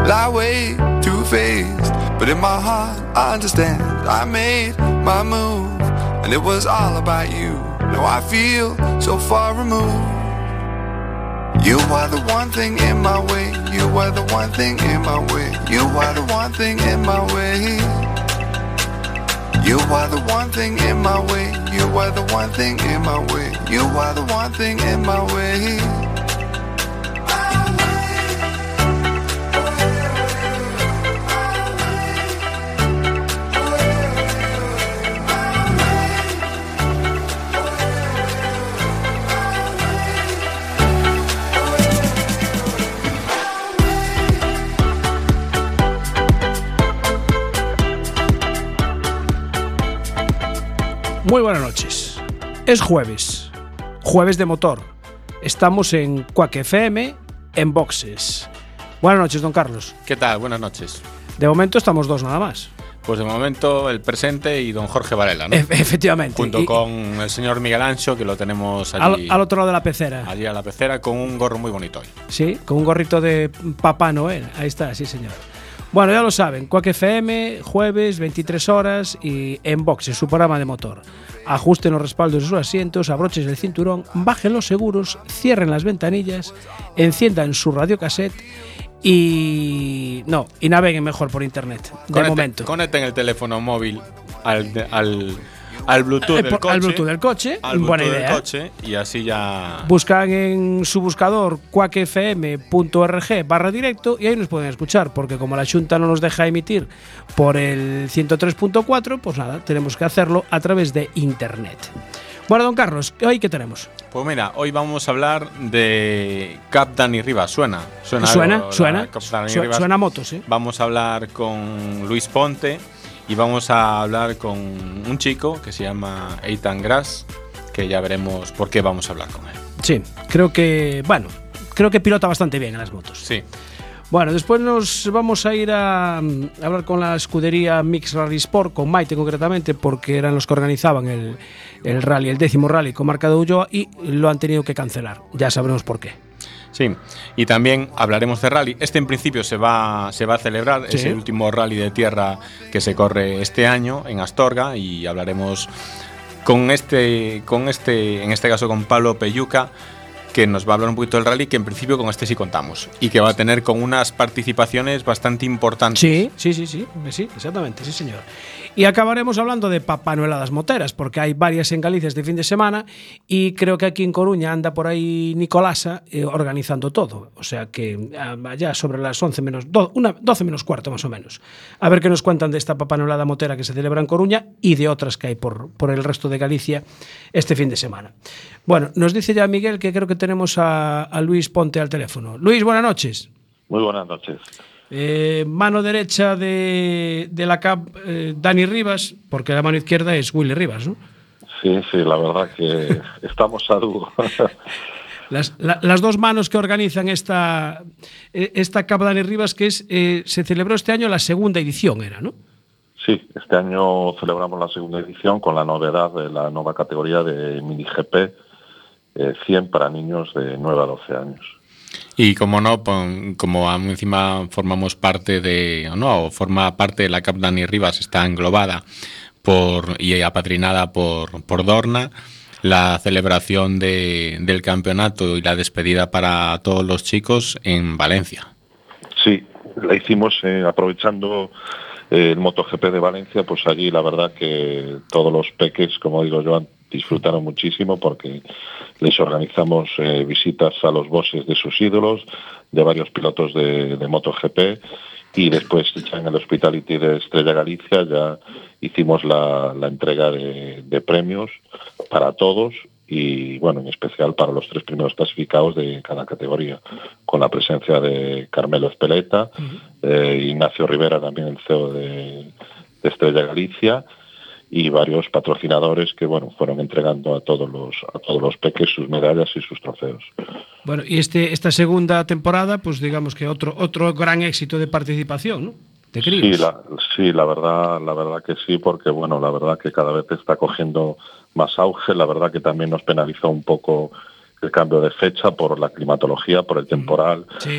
lie way too faced. But in my heart, I understand. I made my move, and it was all about you. Now I feel so far removed. You are the one thing in my way. You are the one thing in my way. You are the one thing in my way. You are the one thing in my way. You are the one thing in my way. You are the one thing in my way. Muy buenas noches. Es jueves de motor. Estamos en Quack FM, en boxes. Buenas noches, don Carlos. ¿Qué tal? Buenas noches. De momento estamos dos nada más. Pues de momento el presente y don Jorge Varela, ¿no? Efectivamente. Junto con el señor Miguel Ancho, que lo tenemos allí. Al otro lado de la pecera. Allí a la pecera, con un gorro muy bonito hoy. Sí, con un gorrito de Papá Noel. Ahí está, sí señor. Bueno, ya lo saben, Quack FM, jueves, 23 horas y en boxes, su programa de motor. Ajusten los respaldos de sus asientos, abrochen el cinturón, bajen los seguros, cierren las ventanillas, enciendan su radiocassette y naveguen mejor por internet. Momento. Conecten el teléfono móvil al Bluetooth del coche. Al Bluetooth del coche, buena idea. Del coche, y así ya. Buscan en su buscador quackfm.org/directo y ahí nos pueden escuchar, porque como la Xunta no nos deja emitir por el 103.4, pues nada, tenemos que hacerlo a través de internet. Bueno, don Carlos, ¿hoy qué tenemos? Pues mira, hoy vamos a hablar de Cap Dani Rivas. ¿Suena moto, sí. Vamos a hablar con Luis Ponte. Y vamos a hablar con un chico que se llama Ethan Grass, que ya veremos por qué vamos a hablar con él. Sí, creo que pilota bastante bien en las motos. Sí. Bueno, después nos vamos a ir a hablar con la escudería Mix Rally Sport, con Maite concretamente, porque eran los que organizaban el rally, el 10º rally con Marca de Ulloa, y lo han tenido que cancelar. Ya sabremos por qué. Sí, y también hablaremos de rally. Este en principio se va a celebrar, sí. Es el último rally de tierra que se corre este año en Astorga, y hablaremos en este caso con Pablo Peyuca, que nos va a hablar un poquito del rally, que en principio con este sí contamos, y que va a tener con unas participaciones bastante importantes. Sí, exactamente, sí señor. Y acabaremos hablando de papanueladas moteras, porque hay varias en Galicia este fin de semana, y creo que aquí en Coruña anda por ahí Nicolasa organizando todo. O sea que ya sobre las 12 menos cuarto más o menos. A ver qué nos cuentan de esta papanuelada motera que se celebra en Coruña y de otras que hay por el resto de Galicia este fin de semana. Bueno, nos dice ya Miguel que creo que tenemos a Luis Ponte al teléfono. Luis, buenas noches. Muy buenas noches. Mano derecha de la CAP, Dani Rivas, porque la mano izquierda es Willy Rivas, ¿no? Sí, la verdad que estamos a dúo. Las dos manos que organizan esta CAP Dani Rivas, que se celebró este año la segunda edición, era, ¿no? Sí, este año celebramos la segunda edición con la novedad de la nueva categoría de Mini GP 100 para niños de 9 a 12 años. Y como encima formamos parte forma parte de la CAP Dani Rivas, está englobada y apadrinada por Dorna, la celebración del campeonato y la despedida para todos los chicos en Valencia. Sí, la hicimos aprovechando el MotoGP de Valencia, pues allí la verdad que todos los peques, como digo yo, disfrutaron muchísimo porque les organizamos visitas a los bosses de sus ídolos, de varios pilotos de MotoGP, y después ya en el Hospitality de Estrella Galicia ya hicimos la entrega de premios para todos, y bueno, en especial para los 3 primeros clasificados de cada categoría, con la presencia de Carmelo Espeleta, Ignacio Rivera, también el CEO de Estrella Galicia, y varios patrocinadores que bueno fueron entregando a todos los peques sus medallas y sus trofeos. Bueno, y esta segunda temporada, pues digamos que otro gran éxito de participación, ¿no? ¿Te crees? Sí, la verdad que sí, porque bueno, la verdad que cada vez está cogiendo más auge. La verdad que también nos penalizó un poco el cambio de fecha por la climatología, por el temporal, sí,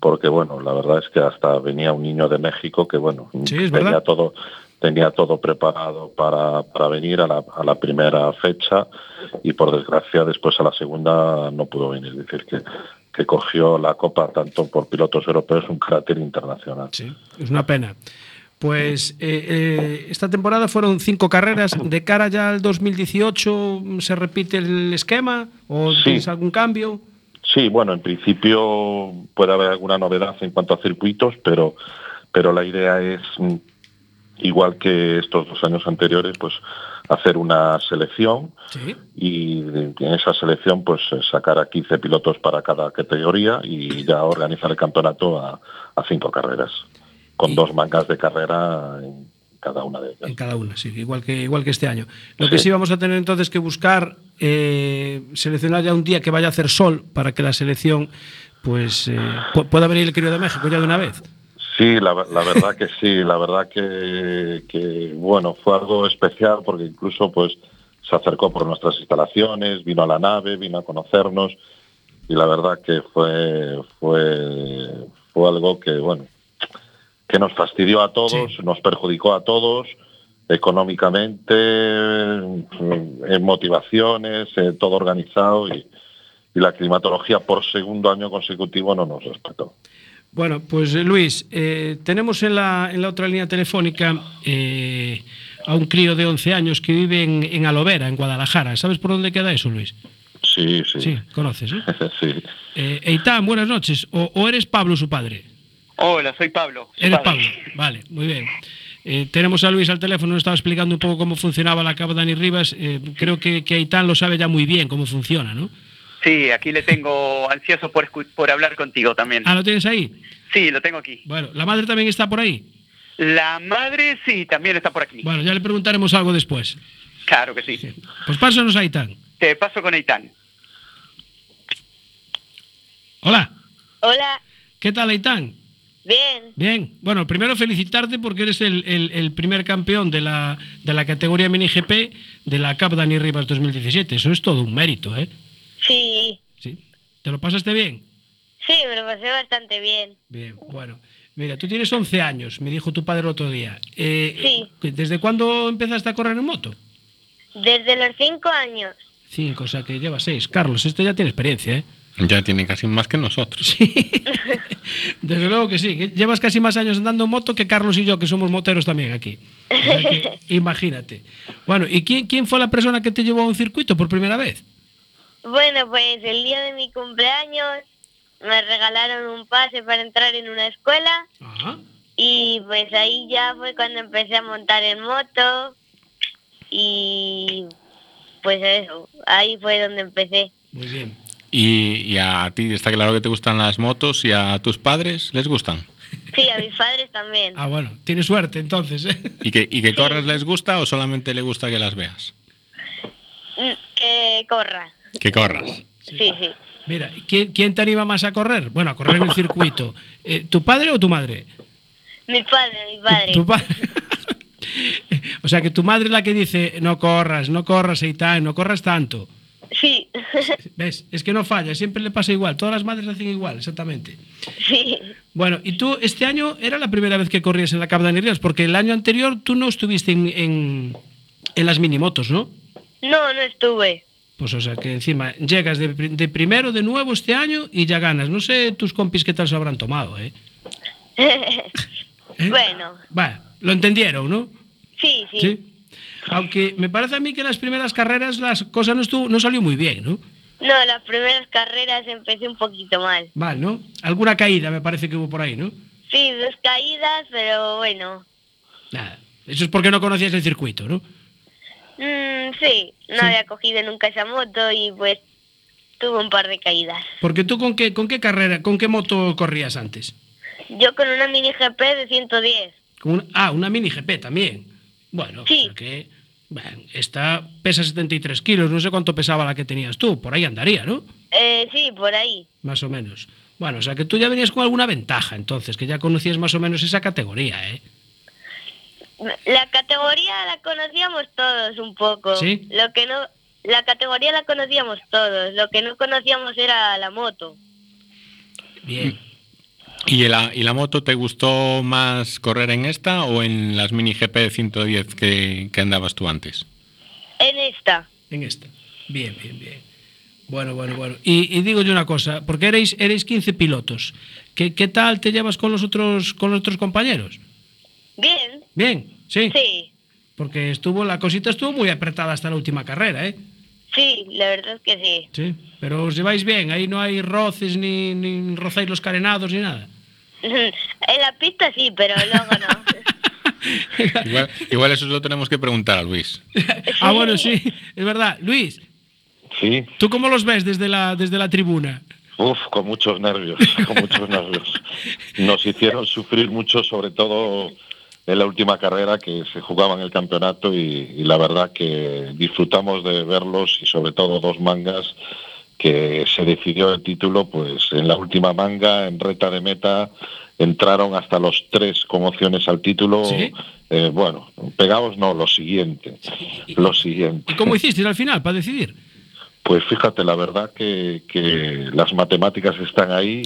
porque bueno, la verdad es que hasta venía un niño de México que bueno, sí, tenía todo preparado para venir a la primera fecha, y por desgracia después a la segunda no pudo venir. Es decir, que cogió la copa tanto por pilotos europeos, un carácter internacional. Sí, es una pena. Pues esta temporada fueron 5 carreras. ¿De cara ya al 2018 se repite el esquema o Sí. tienes algún cambio? Sí, bueno, en principio puede haber alguna novedad en cuanto a circuitos, pero la idea es, igual que estos 2 años anteriores, pues hacer una selección. Sí. Y en esa selección pues sacar a 15 pilotos para cada categoría y ya organizar el campeonato a 5 carreras, con 2 mangas de carrera en cada una de ellas. En cada una, sí, igual que este año. Lo que sí vamos a tener entonces que buscar, seleccionar ya un día que vaya a hacer sol para que la selección pues pueda venir el querido de México ya de una vez. Sí, la verdad que sí, la verdad que bueno, fue algo especial porque incluso pues se acercó por nuestras instalaciones, vino a la nave, vino a conocernos, y la verdad que fue algo que bueno, que nos fastidió a todos, sí. Nos perjudicó a todos económicamente, en motivaciones, todo organizado, y la climatología por segundo año consecutivo no nos respetó. Bueno, pues Luis, tenemos en la otra línea telefónica a un crío de 11 años que vive en Alovera, en Guadalajara. ¿Sabes por dónde queda eso, Luis? Sí. Sí, conoces, ¿eh? Sí. Eitan, buenas noches. ¿O eres Pablo, su padre? Hola, soy Pablo. Eres Pablo, vale, muy bien. Tenemos a Luis al teléfono, nos estaba explicando un poco cómo funcionaba la Cava Dani Rivas. Creo que Eitan lo sabe ya muy bien cómo funciona, ¿no? Sí, aquí le tengo ansioso por hablar contigo también. Ah, ¿lo tienes ahí? Sí, lo tengo aquí. Bueno, ¿la madre también está por ahí? La madre sí, también está por aquí. Bueno, ya le preguntaremos algo después. Claro que sí. Pues pásanos a Eitan. Te paso con Eitan. Hola. Hola. ¿Qué tal, Eitan? Bien. Bien. Bueno, primero felicitarte porque eres el primer campeón de la categoría Mini GP de la Cup Dani Rivas 2017. Eso es todo un mérito, ¿eh? Sí. ¿Sí? ¿Te lo pasaste bien? Sí, me lo pasé bastante bien. Bien, bueno. Mira, tú tienes 11 años, me dijo tu padre el otro día. Sí. ¿Desde cuándo empezaste a correr en moto? Desde los 5 años. 5, o sea que lleva 6. Carlos, esto ya tiene experiencia, ¿eh? Ya tiene casi más que nosotros. Sí. Desde luego que sí. Llevas casi más años andando en moto que Carlos y yo, que somos moteros también aquí. O sea que, imagínate. Bueno, ¿y quién fue la persona que te llevó a un circuito por primera vez? Bueno, pues el día de mi cumpleaños me regalaron un pase para entrar en una escuela. Ajá. Y pues ahí ya fue cuando empecé a montar en moto. Y pues eso, ahí fue donde empecé. Muy bien. Y a ti está claro que te gustan las motos, y a tus padres les gustan. Sí, a mis padres también. Ah, bueno, tienes suerte entonces, ¿eh? ¿Y que corras les gusta o solamente le gusta que las veas? Que corra. Que corras. Sí. Mira, ¿quién te anima más a correr? Bueno, a correr en el circuito. ¿Tu padre o tu madre? Mi padre. Tu padre. O sea, que tu madre es la que dice, no corras, Eitan, no corras tanto. Sí. ¿Ves? Es que no falla, siempre le pasa igual. Todas las madres hacen igual, exactamente. Sí. Bueno, y tú este año era la primera vez que corrías en la Cup Dani Rivas, porque el año anterior tú no estuviste en las minimotos, ¿no? No estuve. Pues o sea que encima llegas de primero de nuevo este año y ya ganas. No sé tus compis qué tal se habrán tomado, ¿eh? Bueno. Bueno, lo entendieron, ¿no? Sí. Aunque me parece a mí que en las primeras carreras las cosas no salió muy bien, ¿no? No, las primeras carreras empecé un poquito mal. Mal, ¿no? Alguna caída me parece que hubo por ahí, ¿no? Sí, 2 caídas, pero bueno. Nada, eso es porque no conocías el circuito, ¿no? Sí, no había cogido nunca esa moto y pues tuve un par de caídas. Porque tú con qué carrera, con qué moto corrías antes? Yo con una mini GP de 110. Una mini GP también. Bueno, sí. O sea que, bueno, esta pesa 73 kilos, no sé cuánto pesaba la que tenías tú, por ahí andaría, ¿no? Sí, por ahí. Más o menos. Bueno, o sea que tú ya venías con alguna ventaja, entonces, que ya conocías más o menos esa categoría, ¿eh? La categoría la conocíamos todos un poco. ¿Sí? La categoría la conocíamos todos, lo que no conocíamos era la moto. Bien. ¿Y la moto te gustó más correr en esta o en las mini GP de 110 que andabas tú antes? En esta. En esta. Bien. Bueno. Y digo yo una cosa, porque erais 15 pilotos. ¿Qué tal te llevas con los otros compañeros? Bien. Bien, sí. Sí. Porque la cosita estuvo muy apretada hasta la última carrera, ¿eh? Sí, la verdad es que sí. Sí. Pero os lleváis bien, ahí no hay roces ni rocéis los carenados ni nada. En la pista sí, pero luego no. igual eso lo tenemos que preguntar a Luis. Bueno, sí, es verdad. Luis, Sí. ¿tú cómo los ves desde la tribuna? Con muchos nervios, Nos hicieron sufrir mucho, sobre todo en la última carrera que se jugaba en el campeonato y la verdad que disfrutamos de verlos y sobre todo 2 mangas que se decidió el título, pues en la última manga, en recta de meta, entraron hasta los 3 con opciones al título. ¿Sí? Bueno, pegados no, lo siguiente. ¿Y cómo hicisteis al final para decidir? Pues fíjate, la verdad que las matemáticas están ahí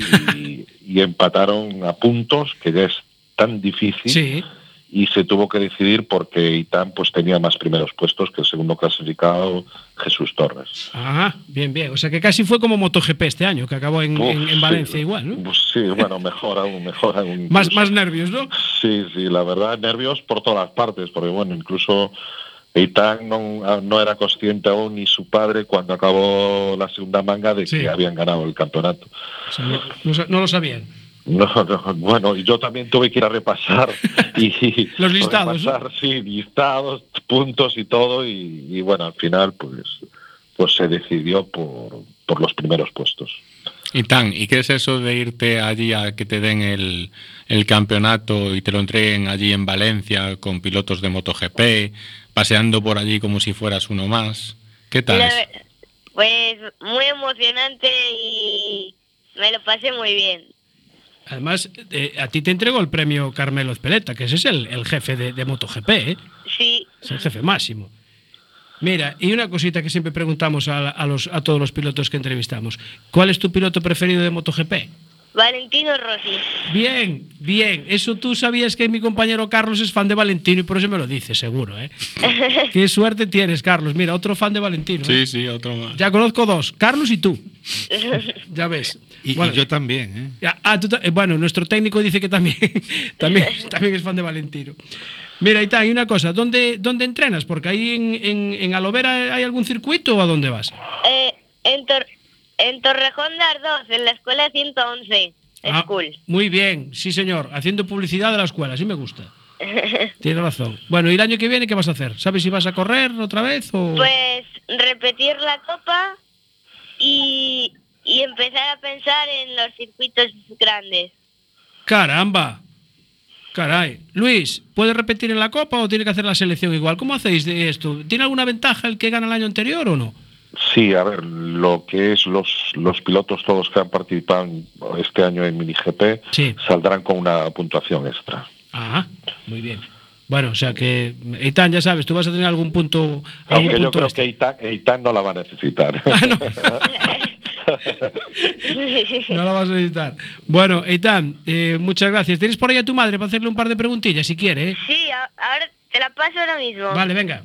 y empataron a puntos, que ya es tan difícil. Sí. Y se tuvo que decidir porque Itán pues tenía más primeros puestos que el segundo clasificado, Jesús Torres. Ajá, bien. O sea que casi fue como MotoGP este año, que acabó en Valencia sí, igual, ¿no? Pues sí, bueno, mejor aún. Más nervios, ¿no? Sí, la verdad, nervios por todas partes, porque bueno, incluso Itán no era consciente aún, ni su padre, cuando acabó la segunda manga, de que habían ganado el campeonato. O sea, no lo sabían. No, bueno, y yo también tuve que ir a repasar y los listados, sí, listados, puntos y todo, y bueno, al final pues se decidió por los primeros puestos. ¿Y qué es eso de irte allí a que te den el campeonato y te lo entreguen allí en Valencia con pilotos de MotoGP, paseando por allí como si fueras uno más? ¿Qué tal? Pues muy emocionante y me lo pasé muy bien. Además, a ti te entregó el premio Carmelo Espeleta, que ese es el jefe de MotoGP, ¿eh? Sí. Es el jefe máximo. Mira, y una cosita que siempre preguntamos a todos los pilotos que entrevistamos. ¿Cuál es tu piloto preferido de MotoGP? Valentino Rossi. Bien. Eso tú sabías que mi compañero Carlos es fan de Valentino y por eso me lo dice, seguro, ¿eh? Qué suerte tienes, Carlos. Mira, otro fan de Valentino. Sí, otro más. Ya conozco 2, Carlos y tú. Ya ves. Y yo también, ¿eh? Bueno, nuestro técnico dice que también es fan de Valentino. Mira, Itán, y una cosa, ¿dónde entrenas? Porque ahí en Alovera hay algún circuito o a dónde vas? En Torrejón de Ardoz, en la escuela 111 School. Muy bien, sí señor, haciendo publicidad de la escuela, sí me gusta. Tienes razón. Bueno, ¿y el año que viene qué vas a hacer? ¿Sabes si vas a correr otra vez o...? Pues repetir la copa y empezar a pensar en los circuitos grandes. ¡Caramba! Caray. Luis, ¿puedes repetir en la copa o tiene que hacer la selección igual? ¿Cómo hacéis de esto? ¿Tiene alguna ventaja el que gana el año anterior o no? Sí, a ver, lo que es los pilotos todos que han participado este año en MiniGP saldrán con una puntuación extra. Ajá, muy bien. Bueno, o sea que, Itán, ya sabes, tú vas a tener algún punto... Aunque yo creo que Itán no la va a necesitar. No la vas a necesitar. Bueno, Itán, muchas gracias. ¿Tienes por ahí a tu madre para hacerle un par de preguntillas, si quiere? Sí, ahora te la paso ahora mismo. Vale, venga.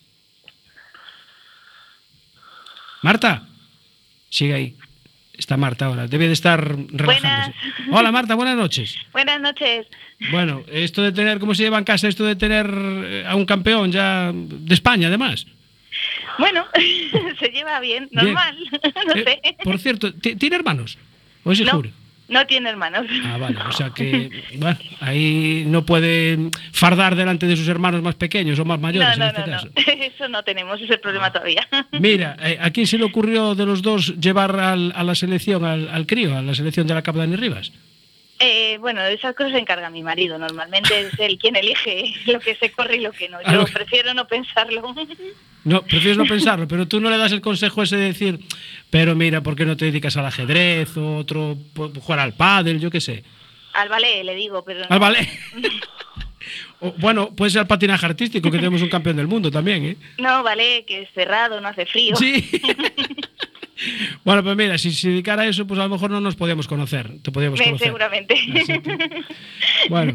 Marta, sigue ahí. Está Marta ahora, debe de estar relajándose. Buenas. Hola Marta, buenas noches. Buenas noches. Bueno, esto de tener, ¿cómo se lleva en casa esto de tener a un campeón ya de España además? Bueno, se lleva bien, normal, no sé. Por cierto, ¿tiene hermanos? ¿O es hijo? No tiene hermanos. Ah, vale, o sea que, bueno, ahí no puede fardar delante de sus hermanos más pequeños o más mayores en este caso. No, eso no tenemos, ese problema todavía. Mira, ¿a quién se le ocurrió de los dos llevar a la selección, al crío, a la selección de la Capdani Rivas? Bueno, de esas cosas se encarga mi marido. Normalmente es él quien elige lo que se corre y lo que no. Yo prefiero no pensarlo. No, prefieres no pensarlo, pero tú no le das el consejo ese de decir, pero mira, ¿por qué no te dedicas al ajedrez o otro, jugar al pádel, yo qué sé? Al ballet, le digo, pero no. ¿Al ballet? Bueno, puede ser al patinaje artístico, que tenemos un campeón del mundo también, ¿eh? No, ballet, que es cerrado, no hace frío. Sí. Bueno, pues mira, si se dedicara a eso, pues a lo mejor no nos podíamos conocer. Te podíamos conocer. Seguramente. Bueno,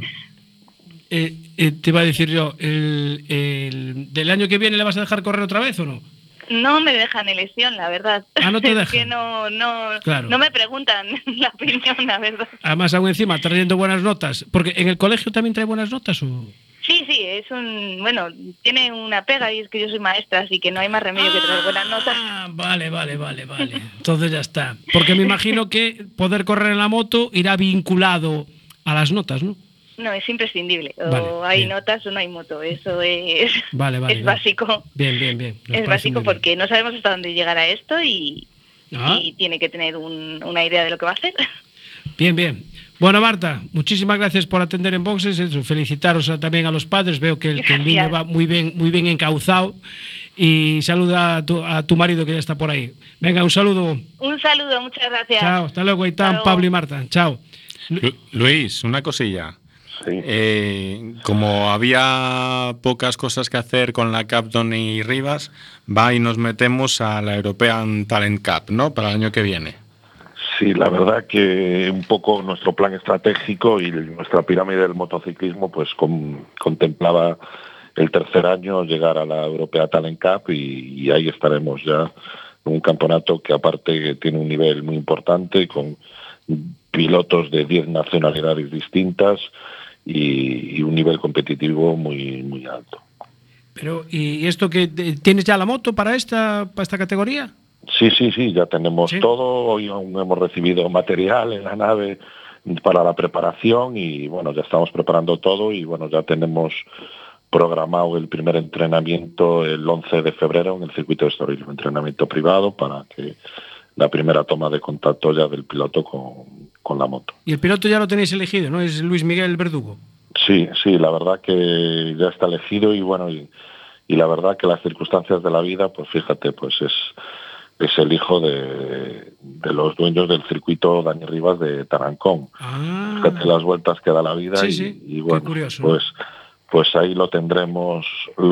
te iba a decir yo, ¿del año que viene le vas a dejar correr otra vez o no? No me dejan elección, la verdad. Ah, no te dejan. Es que Claro. no me preguntan la opinión, la verdad. Además, aún encima, trayendo buenas notas. Porque ¿en el colegio también trae buenas notas o...? Sí, bueno, tiene una pega y es que yo soy maestra, así que no hay más remedio que traer buenas notas. Ah, vale. Entonces ya está. Porque me imagino que poder correr en la moto irá vinculado a las notas, ¿no? No, es imprescindible. Vale, o hay bien. notas o no hay moto. Eso es, Vale, es básico. Bien. Es básico porque no sabemos hasta dónde llegará esto y tiene que tener una idea de lo que va a hacer. Bien. Bueno, Marta, muchísimas gracias por atender en Boxes. Felicitaros también a los padres. Veo que el niño va muy bien encauzado. Y saluda a tu marido que ya está por ahí. Venga, un saludo. Un saludo, muchas gracias. Chao, hasta luego. Ahí están Pablo y Marta. Chao. Luis, una cosilla. Sí. Como había pocas cosas que hacer con la Cup Dani Rivas, va y nos metemos a la European Talent Cup, ¿no? Para el año que viene. Sí, la verdad que un poco nuestro plan estratégico y nuestra pirámide del motociclismo pues contemplaba el tercer año llegar a la European Talent Cup y ahí estaremos ya en un campeonato que aparte tiene un nivel muy importante con pilotos de 10 nacionalidades distintas y un nivel competitivo muy alto. Pero, ¿y esto que tienes ya la moto para esta categoría? Sí, ya tenemos todo. Hoy aún hemos recibido material en la nave para la preparación y bueno, ya estamos preparando todo y bueno, ya tenemos programado el primer entrenamiento el 11 de febrero en el circuito de Estoril, un entrenamiento privado para que la primera toma de contacto ya del piloto con la moto. Y el piloto ya lo tenéis elegido, ¿no? Es Luis Miguel Verdugo. Sí, la verdad que ya está elegido y bueno, y la verdad que las circunstancias de la vida, pues fíjate, pues es el hijo de los dueños del circuito Dani Rivas de Tarancón. Fíjate las vueltas que da la vida y bueno, curioso. Pues ahí lo tendremos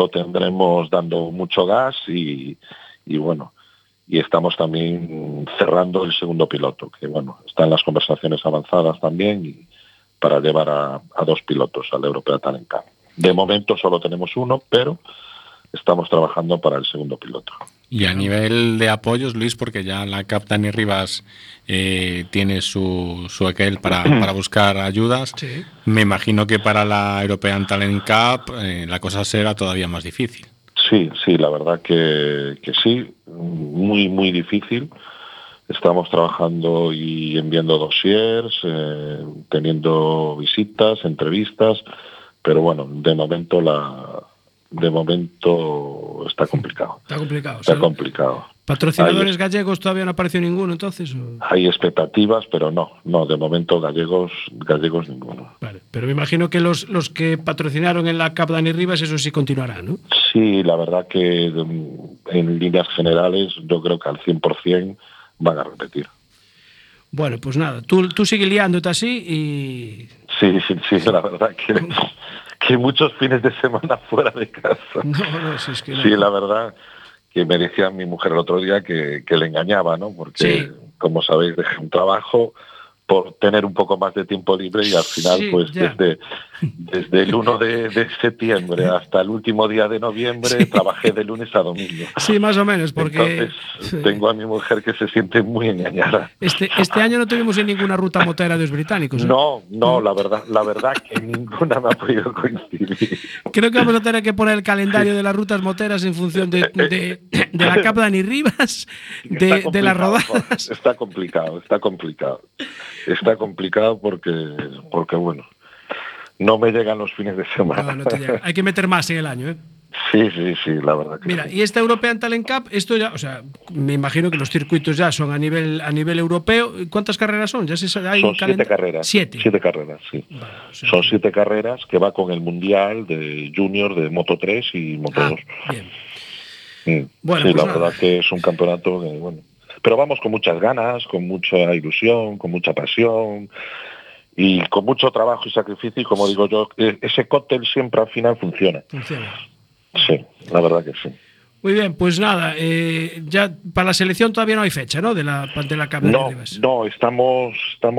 dando mucho gas y bueno, y estamos también cerrando el segundo piloto, que bueno, están las conversaciones avanzadas también y para llevar a 2 pilotos al European Talent Cup. De momento solo tenemos uno, pero estamos trabajando para el segundo piloto. Y a nivel de apoyos, Luis, porque ya la Cup Dani Rivas tiene su aquel para buscar ayudas, sí. Me imagino que para la European Talent Cup la cosa será todavía más difícil. Sí, la verdad que sí, muy difícil. Estamos trabajando y enviando dossiers, teniendo visitas, entrevistas, pero bueno, de momento está complicado. Está complicado. ¿Patrocinadores gallegos todavía no apareció ninguno entonces? ¿O? Hay expectativas, pero no, de momento gallegos ninguno. Vale, pero me imagino que los que patrocinaron en la Cup Dani Rivas, eso sí continuará, ¿no? Sí, la verdad que en líneas generales yo creo que al 100% van a repetir. Bueno, pues nada, tú sigue liándote así y... Sí, la verdad que muchos fines de semana fuera de casa. No, si es que no. Sí, la verdad que me decía mi mujer el otro día que le engañaba, ¿no? Porque, como sabéis, dejé un trabajo por tener un poco más de tiempo libre y al final, pues desde el 1 de septiembre hasta el último día de noviembre trabajé de lunes a domingo. Sí, más o menos, porque... Entonces, tengo a mi mujer que se siente muy engañada. Este año no tuvimos en ninguna ruta motera de los británicos, ¿eh? No, la verdad que ninguna me ha podido coincidir. Creo que vamos a tener que poner el calendario de las rutas moteras en función de la Cup Dani Rivas, de las rodadas. Está complicado porque bueno, no me llegan los fines de semana. No te llega. Hay que meter más en el año, ¿eh? Sí, la verdad que mira, sí. Y esta European Talent Cup, esto ya, o sea, me imagino que los circuitos ya son a nivel europeo. ¿Cuántas carreras son? Son 7 carreras. 7 carreras, sí. Vale, o sea, son 7 carreras que va con el Mundial de Junior de Moto 3 y Moto 2. Bien. Bueno, sí, pues la verdad que es un campeonato que, bueno, pero vamos con muchas ganas, con mucha ilusión, con mucha pasión y con mucho trabajo y sacrificio y como digo yo, ese cóctel siempre al final funciona. Sí, la verdad que sí. Muy bien, pues nada, ya para la selección todavía no hay fecha, ¿no? De la Cabra de Ribas. No, estamos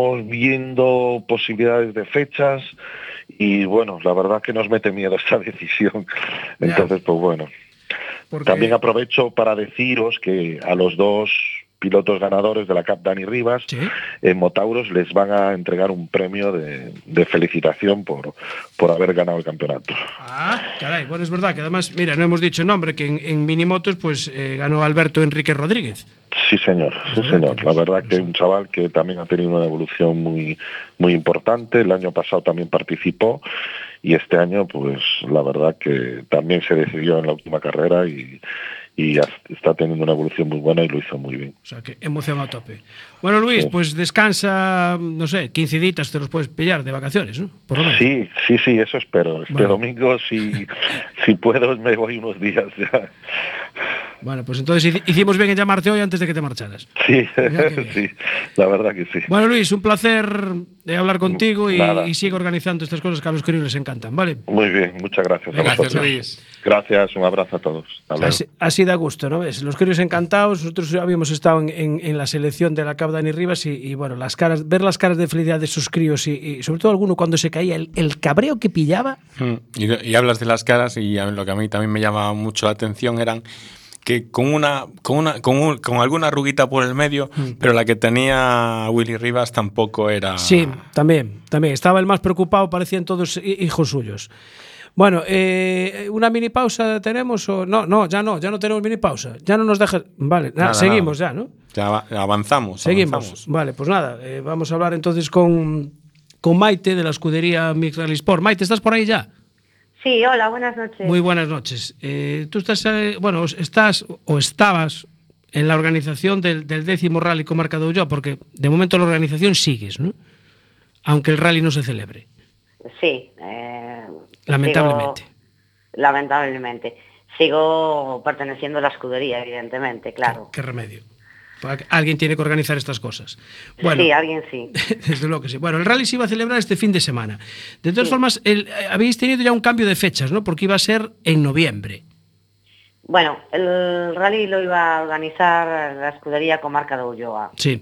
viendo posibilidades de fechas y bueno, la verdad que nos mete miedo esta decisión. Entonces, pues bueno. Porque... También aprovecho para deciros que a los dos pilotos ganadores de la Cup Dani Rivas, ¿sí? En Motauros les van a entregar un premio de felicitación por haber ganado el campeonato. Ah, caray, bueno, es verdad que además, mira, no hemos dicho el nombre, que en minimotos pues ganó Alberto Enrique Rodríguez. Sí, señor, sí, señor. La verdad que es un chaval que también ha tenido una evolución muy, muy importante. El año pasado también participó y este año, pues la verdad que también se decidió en la última carrera y está teniendo una evolución muy buena y lo hizo muy bien. O sea, que emoción a tope. Bueno, Luis, sí. Pues descansa, no sé, 15 días te los puedes pillar de vacaciones, ¿no? Por lo menos. Sí, eso espero. Este domingo, si puedo, me voy unos días ya. Bueno, pues entonces hicimos bien en llamarte hoy antes de que te marcharas. Sí, sí, la verdad que sí. Bueno, Luis, un placer hablar contigo y sigue organizando estas cosas que a los críos les encantan, ¿vale? Muy bien, muchas gracias. Gracias, Luis. Gracias, un abrazo a todos. Así da gusto, ¿no ves? Los críos encantados, nosotros habíamos estado en la selección de la Cup Dani Rivas y bueno, ver las caras de felicidad de sus críos y sobre todo alguno cuando se caía, el cabreo que pillaba. Y hablas de las caras y lo que a mí también me llama mucho la atención eran que con alguna arruguita por el medio, pero la que tenía Willy Rivas tampoco era... Sí, también. Estaba el más preocupado, parecían todos hijos suyos. Bueno, ¿una mini pausa tenemos o no? Ya no tenemos mini pausa. Ya no nos deja... Vale, seguimos ya, ¿no? Ya avanzamos. Seguimos. Vale, pues nada, vamos a hablar entonces con Maite de la escudería Mix Rally Sport. Maite, ¿estás por ahí ya? Sí, hola, buenas noches. Muy buenas noches. Tú estabas en la organización del 10º Rally Comarca de Ulloa, porque de momento la organización sigues, ¿no? Aunque el rally no se celebre. Sí. Lamentablemente. Lamentablemente. Sigo perteneciendo a la escudería, evidentemente, claro. ¿Qué remedio? Alguien tiene que organizar estas cosas. Bueno, sí, alguien sí. Desde luego que sí. Bueno, el rally se iba a celebrar este fin de semana. De todas formas, habéis tenido ya un cambio de fechas, ¿no? Porque iba a ser en noviembre. Bueno, el rally lo iba a organizar la escudería Comarca de Ulloa. Sí.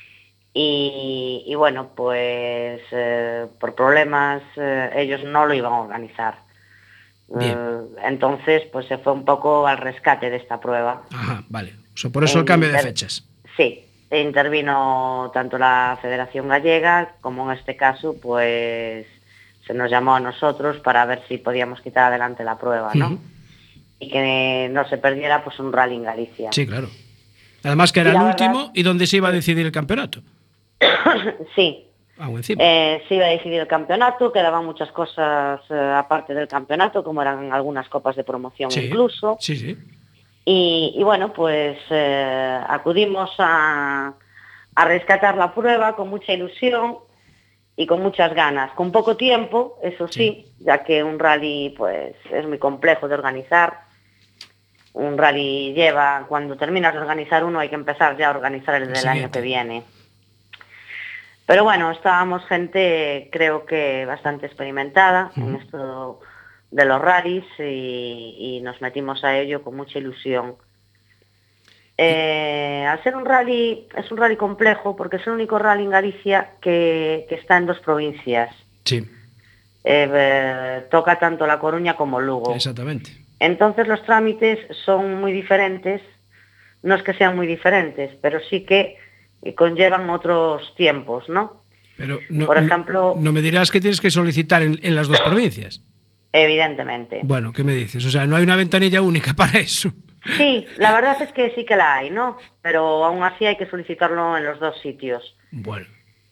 Y bueno, pues por problemas ellos no lo iban a organizar. Entonces, pues se fue un poco al rescate de esta prueba. Ajá, vale. O sea, por eso el cambio de fechas. Sí, intervino tanto la Federación Gallega como en este caso, pues se nos llamó a nosotros para ver si podíamos quitar adelante la prueba, ¿no? Y que no se perdiera pues un rally en Galicia. Sí, claro. Además que era el último y donde se iba a decidir el campeonato. Sí. Encima. Se iba a decidir el campeonato, quedaban muchas cosas aparte del campeonato, como eran algunas copas de promoción incluso. Sí. Y bueno, pues acudimos a rescatar la prueba con mucha ilusión y con muchas ganas, con poco tiempo, eso sí, ya que un rally pues es muy complejo de organizar. Un rally cuando terminas de organizar uno hay que empezar ya a organizar el del año que viene. Pero bueno, estábamos gente, creo que bastante experimentada en esto de los rallies y nos metimos a ello con mucha ilusión. Al ser un rally, es un rally complejo porque es el único rally en Galicia que está en 2 provincias. Sí. Toca tanto La Coruña como Lugo. Exactamente. Entonces los trámites son muy diferentes, no es que sean muy diferentes, pero sí que conllevan otros tiempos, ¿no? Pero por ejemplo, no me dirás que tienes que solicitar en las 2 provincias. Evidentemente. Bueno, ¿qué me dices? O sea, no hay una ventanilla única para eso. Sí, la verdad es que sí que la hay, ¿no? Pero aún así hay que solicitarlo en los 2 sitios. Bueno.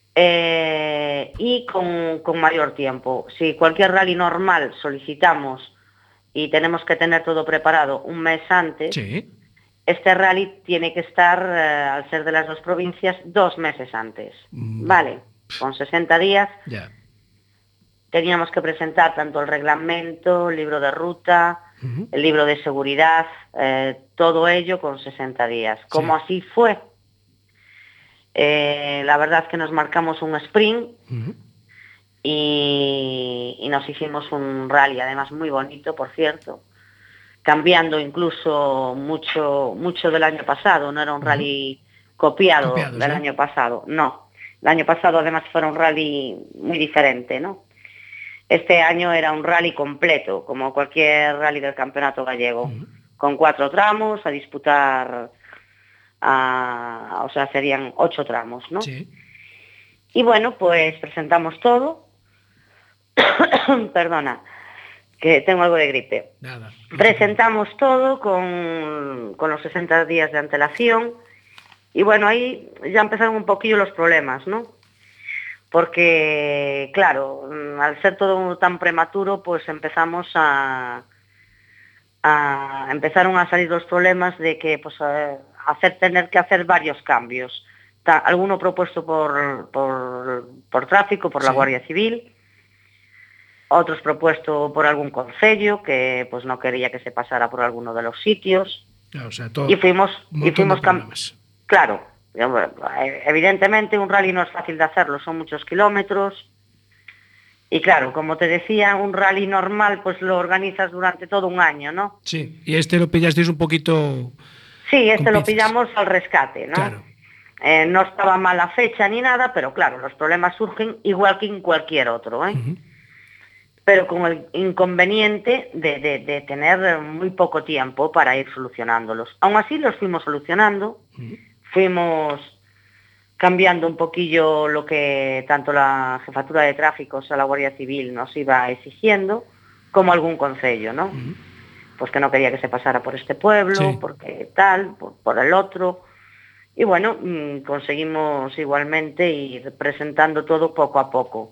Y con mayor tiempo. Si cualquier rally normal solicitamos y tenemos que tener todo preparado un mes antes, este rally tiene que estar, al ser de las 2 provincias, 2 meses antes. Vale, con 60 días. Ya. Teníamos que presentar tanto el reglamento, el libro de ruta, el libro de seguridad, todo ello con 60 días. Como así fue. La verdad es que nos marcamos un sprint y nos hicimos un rally, además muy bonito, por cierto, cambiando incluso mucho del año pasado. No era un rally copiado del año pasado, no. El año pasado además fue un rally muy diferente, ¿no? Este año era un rally completo, como cualquier rally del campeonato gallego, con 4 tramos a disputar, o sea, serían 8 tramos, ¿no? Sí. Y bueno, pues presentamos todo. Perdona, que tengo algo de gripe. Nada. Presentamos todo con los 60 días de antelación. Y bueno, ahí ya empezaron un poquillo los problemas, ¿no? Porque, claro, al ser todo tan prematuro, pues empezaron a salir los problemas de que, pues, tener que hacer varios cambios. Alguno propuesto por tráfico, por la Guardia Civil, otros propuesto por algún concello que, pues, no quería que se pasara por alguno de los sitios. O sea, todo, y fuimos Claro, evidentemente un rally no es fácil de hacerlo, son muchos kilómetros. Y claro, como te decía, un rally normal pues lo organizas durante todo un año, ¿no? Sí, y este lo pillasteis un poquito... Sí, lo pillamos al rescate, ¿no? Claro. No estaba mal la fecha ni nada, pero claro, los problemas surgen igual que en cualquier otro, ¿eh? Pero con el inconveniente de tener muy poco tiempo para ir solucionándolos. Aún así los fuimos solucionando, fuimos cambiando un poquillo lo que tanto la Jefatura de Tráfico, o sea, la Guardia Civil nos iba exigiendo, como algún concello, ¿no? Pues que no quería que se pasara por este pueblo, porque tal, por el otro. Y bueno, conseguimos igualmente ir presentando todo poco a poco.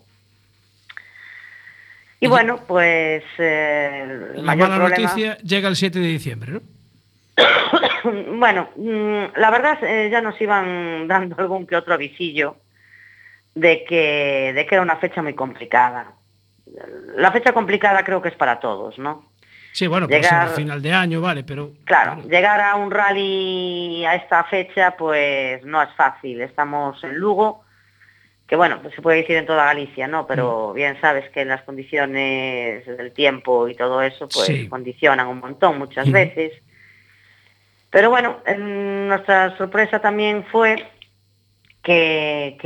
Y bueno, pues el mayor mala problema... noticia llega el 7 de diciembre, ¿no? Bueno, la verdad ya nos iban dando algún que otro avisillo de que era una fecha muy complicada. La fecha complicada creo que es para todos, ¿no? Sí, bueno, pues a final de año, vale, pero... Claro, llegar a un rally a esta fecha pues no es fácil. Estamos en Lugo, que bueno, pues se puede decir en toda Galicia, ¿no? Pero bien sabes que las condiciones del tiempo y todo eso pues condicionan un montón muchas veces. Pero bueno, nuestra sorpresa también fue que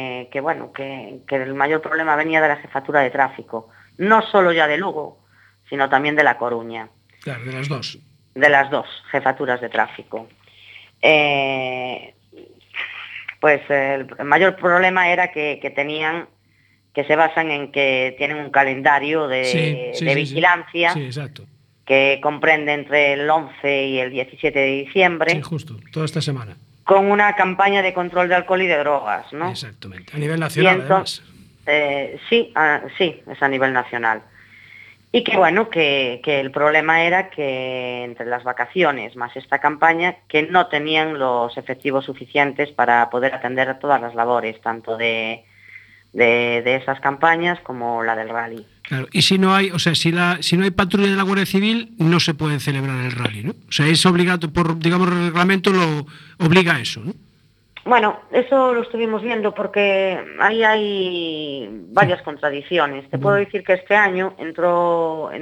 el mayor problema venía de la Jefatura de Tráfico, no solo ya de Lugo, sino también de La Coruña. Claro, de las dos. De las dos jefaturas de tráfico. Pues el mayor problema era que se basan en que tienen un calendario de vigilancia. Sí, exacto. Que comprende entre el 11 y el 17 de diciembre. Sí, justo, toda esta semana. Con una campaña de control de alcohol y de drogas, ¿no? Exactamente, a nivel nacional, además. Sí, es a nivel nacional. Y que bueno, que el problema era que entre las vacaciones más esta campaña, que no tenían los efectivos suficientes para poder atender a todas las labores, tanto de esas campañas como la del rally. Claro, y si no hay, o sea, si no hay patrulla de la Guardia Civil, no se puede celebrar el rally, ¿no? O sea, es obligado, digamos, el reglamento lo obliga a eso, ¿no? Bueno, eso lo estuvimos viendo porque ahí hay varias contradicciones. Te puedo decir que este año entró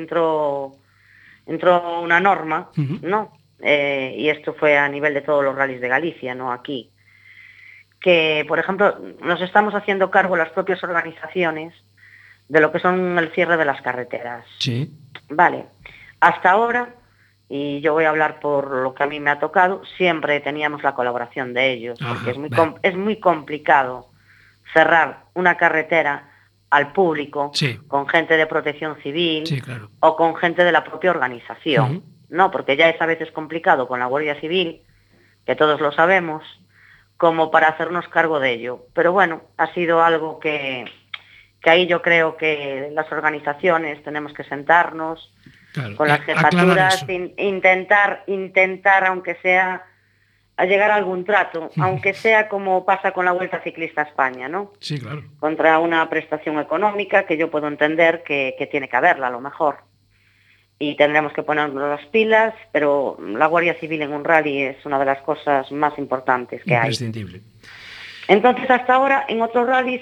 una norma, ¿no? Y esto fue a nivel de todos los rallies de Galicia, no aquí. Que, por ejemplo, nos estamos haciendo cargo las propias organizaciones de lo que son el cierre de las carreteras. Sí. Vale. Hasta ahora, y yo voy a hablar por lo que a mí me ha tocado, siempre teníamos la colaboración de ellos, porque es muy complicado cerrar una carretera al público con gente de protección civil o con gente de la propia organización. No, porque ya es a veces complicado con la Guardia Civil, que todos lo sabemos, como para hacernos cargo de ello. Pero bueno, ha sido algo que ahí yo creo que las organizaciones tenemos que sentarnos con las jefaturas, intentar, aunque sea, a llegar a algún trato, aunque sea como pasa con la Vuelta Ciclista a España, ¿no? Sí, claro. Contra una prestación económica que yo puedo entender que tiene que haberla, a lo mejor. Y tendremos que ponernos las pilas, pero la Guardia Civil en un rally es una de las cosas más importantes que hay. Imprescindible. Entonces, hasta ahora, en otros rallies,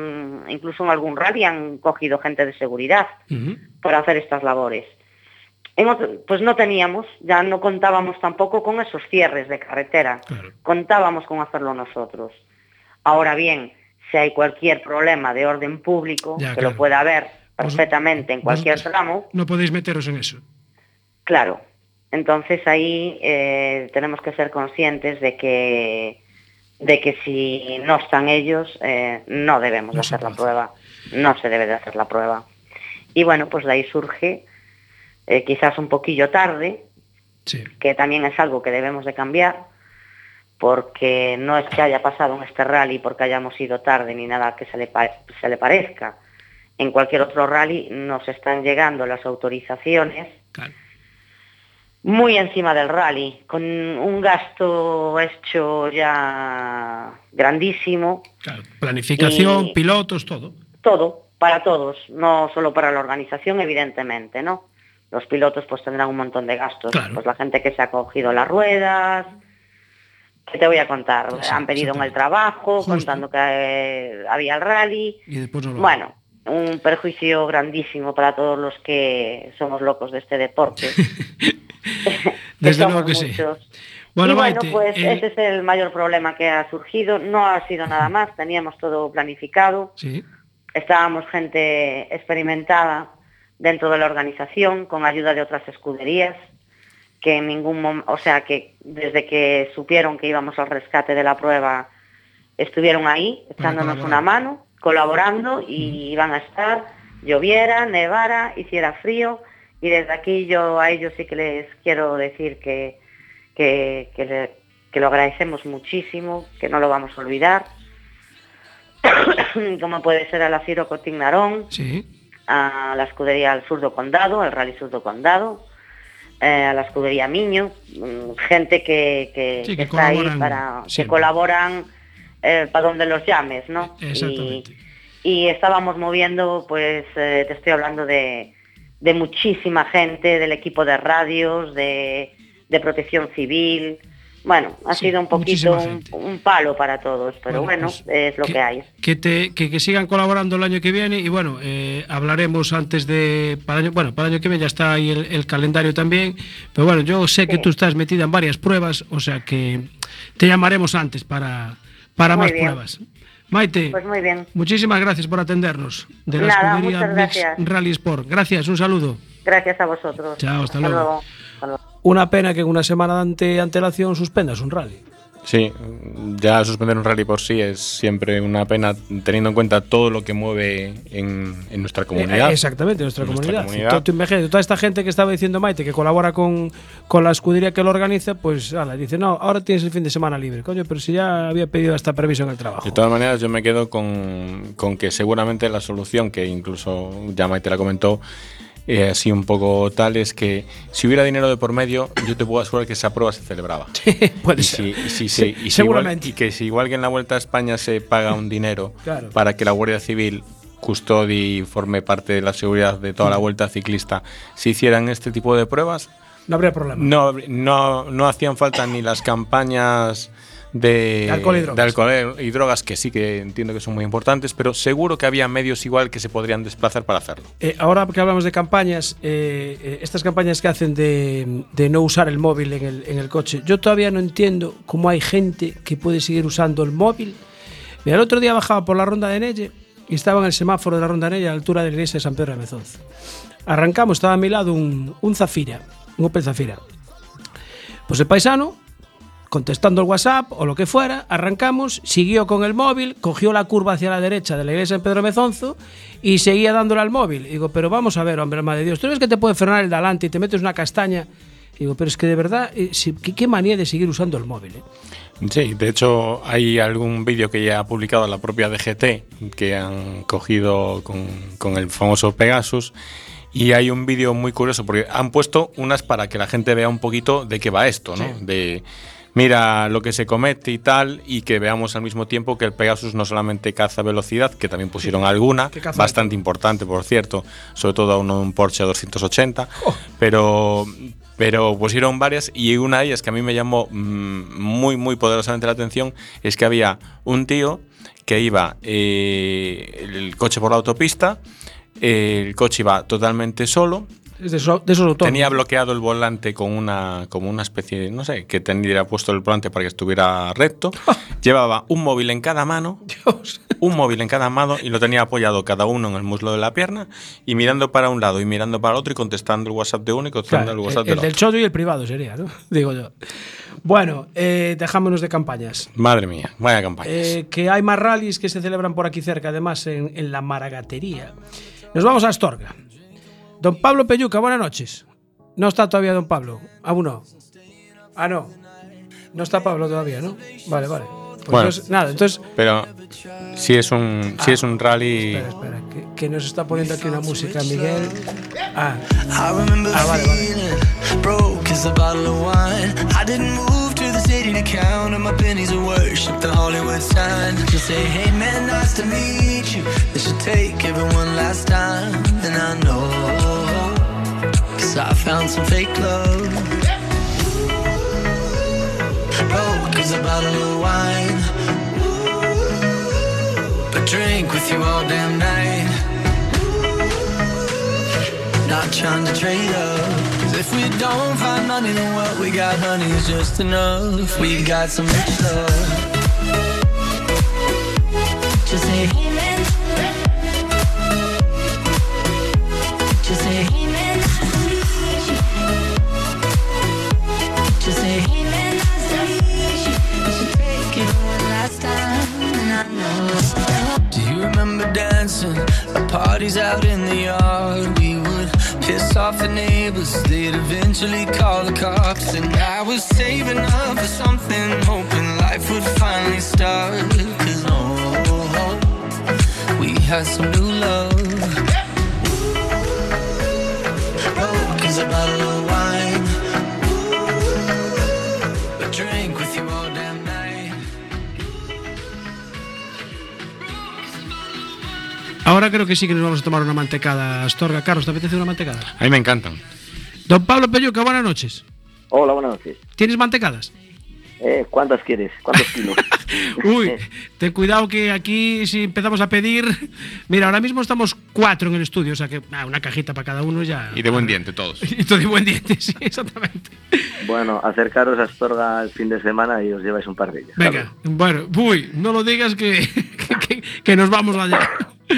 incluso en algún rally, han cogido gente de seguridad para hacer estas labores. Pues no teníamos, ya no contábamos tampoco con esos cierres de carretera, contábamos con hacerlo nosotros. Ahora bien, si hay cualquier problema de orden público, que lo puede haber perfectamente en cualquier tramo... No podéis meteros en eso. Claro, entonces ahí tenemos que ser conscientes de que si no están ellos, no debemos de hacer la prueba, no se debe de hacer la prueba. Y bueno, pues de ahí surge, quizás un poquillo tarde, que también es algo que debemos de cambiar, porque no es que haya pasado en este rally porque hayamos ido tarde ni nada que se le parezca. En cualquier otro rally nos están llegando las autorizaciones muy encima del rally, con un gasto hecho ya grandísimo. Planificación, pilotos, todo. Todo, para todos, no solo para la organización, evidentemente, ¿no? Los pilotos pues tendrán un montón de gastos. Pues la gente que se ha cogido las ruedas, ¿qué te voy a contar? Han pedido en el trabajo, contando que había el rally. Y después no lo... Bueno, un perjuicio grandísimo para todos los que somos locos de este deporte. Desde luego que sí. Bueno, Maite, pues ese es el mayor problema que ha surgido. No ha sido nada más, teníamos todo planificado. Estábamos gente experimentada dentro de la organización, con ayuda de otras escuderías, que en ningún momento, o sea, que desde que supieron que íbamos al rescate de la prueba, estuvieron ahí, echándonos una mano, colaborando, y iban a estar, lloviera, nevara, hiciera frío, y desde aquí yo a ellos sí que les quiero decir que lo agradecemos muchísimo, que no lo vamos a olvidar, como puede ser a la Ciro Cotignarón, a la escudería al Sur do Condado, al Rally Sur do Condado, a la escudería Miño, gente que está ahí para que colaboran para donde los llames, ¿no? Y estábamos moviendo, pues te estoy hablando de muchísima gente, del equipo de radios, de Protección Civil. Bueno, ha sido un poquito un palo para todos, pero bueno, pues, es lo que hay. Que sigan colaborando el año que viene, y bueno, hablaremos antes de... Para el año que viene ya está ahí el calendario también, pero bueno, yo sé que tú estás metida en varias pruebas, o sea que te llamaremos antes para más pruebas. Maite, pues muy bien. Muchísimas gracias por atendernos de la escudería Mix Rally Sport. Gracias, un saludo. Gracias a vosotros. Chao, hasta luego. Una pena que en una semana de antelación suspendas un rally. Sí, ya suspender un rally por sí es siempre una pena, teniendo en cuenta todo lo que mueve en nuestra comunidad. Exactamente, en nuestra comunidad. Tú imagínate, toda esta gente que estaba diciendo Maite, que colabora con la escudería que lo organiza, pues dice, no, ahora tienes el fin de semana libre. Coño, pero si ya había pedido hasta permiso en el trabajo. De todas maneras, yo me quedo con que seguramente la solución, que incluso ya Maite la comentó, así un poco tal, es que si hubiera dinero de por medio, yo te puedo asegurar que esa prueba se celebraba. Puede ser. Seguramente. Y que si igual que en la Vuelta a España se paga un dinero para que la Guardia Civil custodie y forme parte de la seguridad de toda la Vuelta ciclista, si hicieran este tipo de pruebas, no habría problema. No hacían falta ni las campañas de alcohol y drogas, que sí que entiendo que son muy importantes, pero seguro que había medios igual que se podrían desplazar para hacerlo. Ahora que hablamos de campañas, estas campañas que hacen de no usar el móvil en el coche, yo todavía no entiendo cómo hay gente que puede seguir usando el móvil. Mira, el otro día bajaba por la Ronda de Nelle y estaba en el semáforo de la Ronda de Nelle a la altura de la iglesia de San Pedro de Mezonzo. Arrancamos, estaba a mi lado un Zafira, un Opel Zafira. Pues el paisano, contestando el WhatsApp o lo que fuera, arrancamos, siguió con el móvil, cogió la curva hacia la derecha de la iglesia de San Pedro de Mezonzo y seguía dándole al móvil. Digo, pero vamos a ver, hombre, madre de Dios, ¿tú ves que te puede frenar el de adelante y te metes una castaña? Digo, pero es que de verdad, qué manía de seguir usando el móvil, Sí, de hecho hay algún vídeo que ya ha publicado la propia DGT que han cogido con el famoso Pegasus, y hay un vídeo muy curioso porque han puesto unas para que la gente vea un poquito de qué va esto, ¿no? Sí. De mira lo que se comete y tal, y que veamos al mismo tiempo que el Pegasus no solamente caza velocidad, que también pusieron alguna, bastante importante por cierto, sobre todo a un Porsche 280, pero pusieron varias, y una de ellas que a mí me llamó muy muy poderosamente la atención es que había un tío que iba el coche por la autopista, el coche iba totalmente solo, Es de esos autónomos. Tenía bloqueado el volante con como una especie de, no sé, que tendría puesto el volante para que estuviera recto. Llevaba un móvil en cada mano. Dios. Un móvil en cada mano y lo tenía apoyado cada uno en el muslo de la pierna y mirando para un lado y mirando para el otro y contestando el WhatsApp de uno y contestando el WhatsApp del chollo y el privado sería, ¿no? Digo yo. Bueno, dejámonos de campañas. Madre mía, vaya campañas. Que hay más rallies que se celebran por aquí cerca, además en la Maragatería. Nos vamos a Astorga. Don Pablo Pelluca, buenas noches. No está todavía don Pablo. Aún no. Ah, no. No está Pablo todavía, ¿no? Vale. Pues bueno, entonces. Pero si es un rally. Espera, que nos está poniendo aquí una música, Miguel. Vale. Broke as a bottle of wine. I didn't move to the city to count on my pennies of worship the Hollywood sign. Just say, hey man, nice to meet you. They should take everyone last time. Then I know, 'cause I found some fake love. Broke as a bottle of wine. But drink with you all damn night. Not trying to trade up. 'Cause if we don't find money, then what we got, honey, is just enough. We got some rich love. Just say hey man. Just say hey man. Just say hey man, nice to meet you. We should take it one last time. And I know. Do you remember dancing at parties out in the yard? We would piss off the neighbors, they'd eventually call the cops. And I was saving up for something, hoping life would finally start. 'Cause oh, we had some new love. Oh, 'cause a bottle of wine. But drink with you all damn night. Ahora creo que sí que nos vamos a tomar una mantecada, Astorga. Carlos, ¿te apetece una mantecada? A mí me encantan. Don Pablo Pelluca, buenas noches. Hola, buenas noches. ¿Tienes mantecadas? ¿Cuántas quieres? ¿Cuántos kilos? Uy, ten cuidado que aquí si empezamos a pedir... Mira, ahora mismo estamos 4 en el estudio, o sea que una cajita para cada uno ya... Y de buen diente todos. Y todo de buen diente, sí, exactamente. Bueno, acercaros a Astorga el fin de semana y os lleváis un par de ellas. Venga, bueno, uy, no lo digas que nos vamos allá.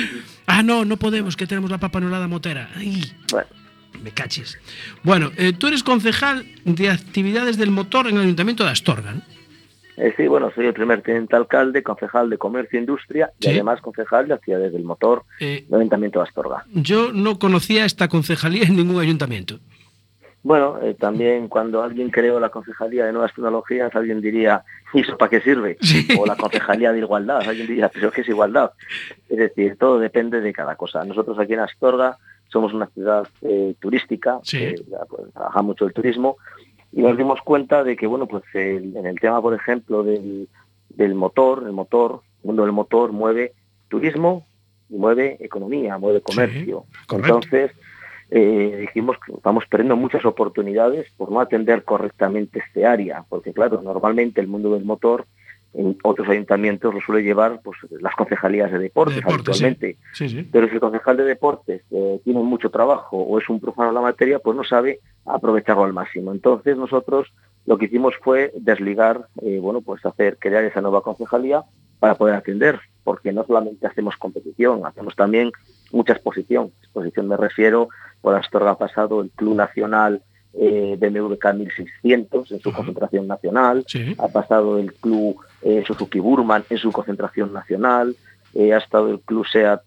Ah, no podemos, que tenemos la papanolada motera. Ay, bueno. Me cachis. Bueno, tú eres concejal de actividades del motor en el Ayuntamiento de Astorga, ¿no? Sí, bueno, soy el primer teniente alcalde, concejal de Comercio e Industria y además concejal de actividades del motor del Ayuntamiento de Astorga. Yo no conocía esta concejalía en ningún ayuntamiento. Bueno, también cuando alguien creó la Concejalía de Nuevas Tecnologías, alguien diría, ¿y eso para qué sirve? Sí. O la Concejalía de Igualdad, alguien diría, ¿pero qué es igualdad? Es decir, todo depende de cada cosa. Nosotros aquí en Astorga somos una ciudad turística, que trabaja mucho el turismo, y nos dimos cuenta de que, bueno, pues en el tema, por ejemplo, del motor, el mundo del motor mueve turismo y mueve economía, mueve comercio. Sí, entonces, dijimos que estamos perdiendo muchas oportunidades por no atender correctamente este área, porque claro, normalmente el mundo del motor en otros ayuntamientos lo suele llevar pues las concejalías de deportes habitualmente. Sí. Pero si el concejal de deportes tiene mucho trabajo o es un profano en la materia, pues no sabe aprovecharlo al máximo. Entonces nosotros lo que hicimos fue desligar, pues crear esa nueva concejalía para poder atender, porque no solamente hacemos competición, hacemos también mucha exposición. Exposición me refiero, por Astorga ha pasado el Club Nacional BMW K1600 en su concentración nacional, ha pasado el Club Suzuki Burman en su concentración nacional, ha estado el Club SEAT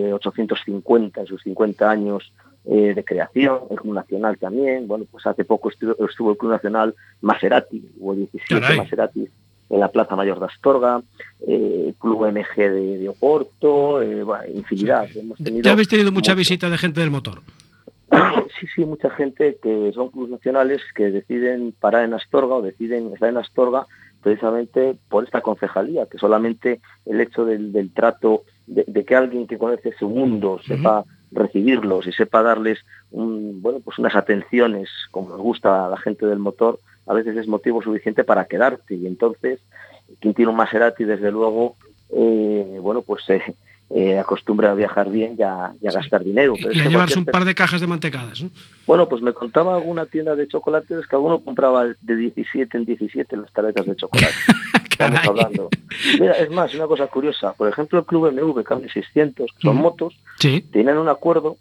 850 en sus 50 años de creación, el Club Nacional también. Bueno, pues hace poco estuvo el Club Nacional Maserati, hubo 17 Maseratis en la Plaza Mayor de Astorga, Club MG de Oporto, infinidad. Hemos tenido ¿Ya habéis tenido mucha visita de gente del motor? Sí, mucha gente que son clubes nacionales que deciden parar en Astorga o deciden estar en Astorga precisamente por esta concejalía, que solamente el hecho del trato, de que alguien que conoce su mundo sepa recibirlos y sepa darles unas atenciones como nos gusta a la gente del motor, a veces es motivo suficiente para quedarte. Y entonces, quien tiene un Maserati, desde luego, acostumbra a viajar bien y a gastar dinero. Pero y a llevarse un par de cajas de mantecadas, ¿no? Bueno, pues me contaba alguna tienda de chocolates que alguno compraba de 17 en 17 las tabletas de chocolate. Estamos hablando. Mira, es más, una cosa curiosa. Por ejemplo, el Club MV, que habla 600, que son motos, tenían un acuerdo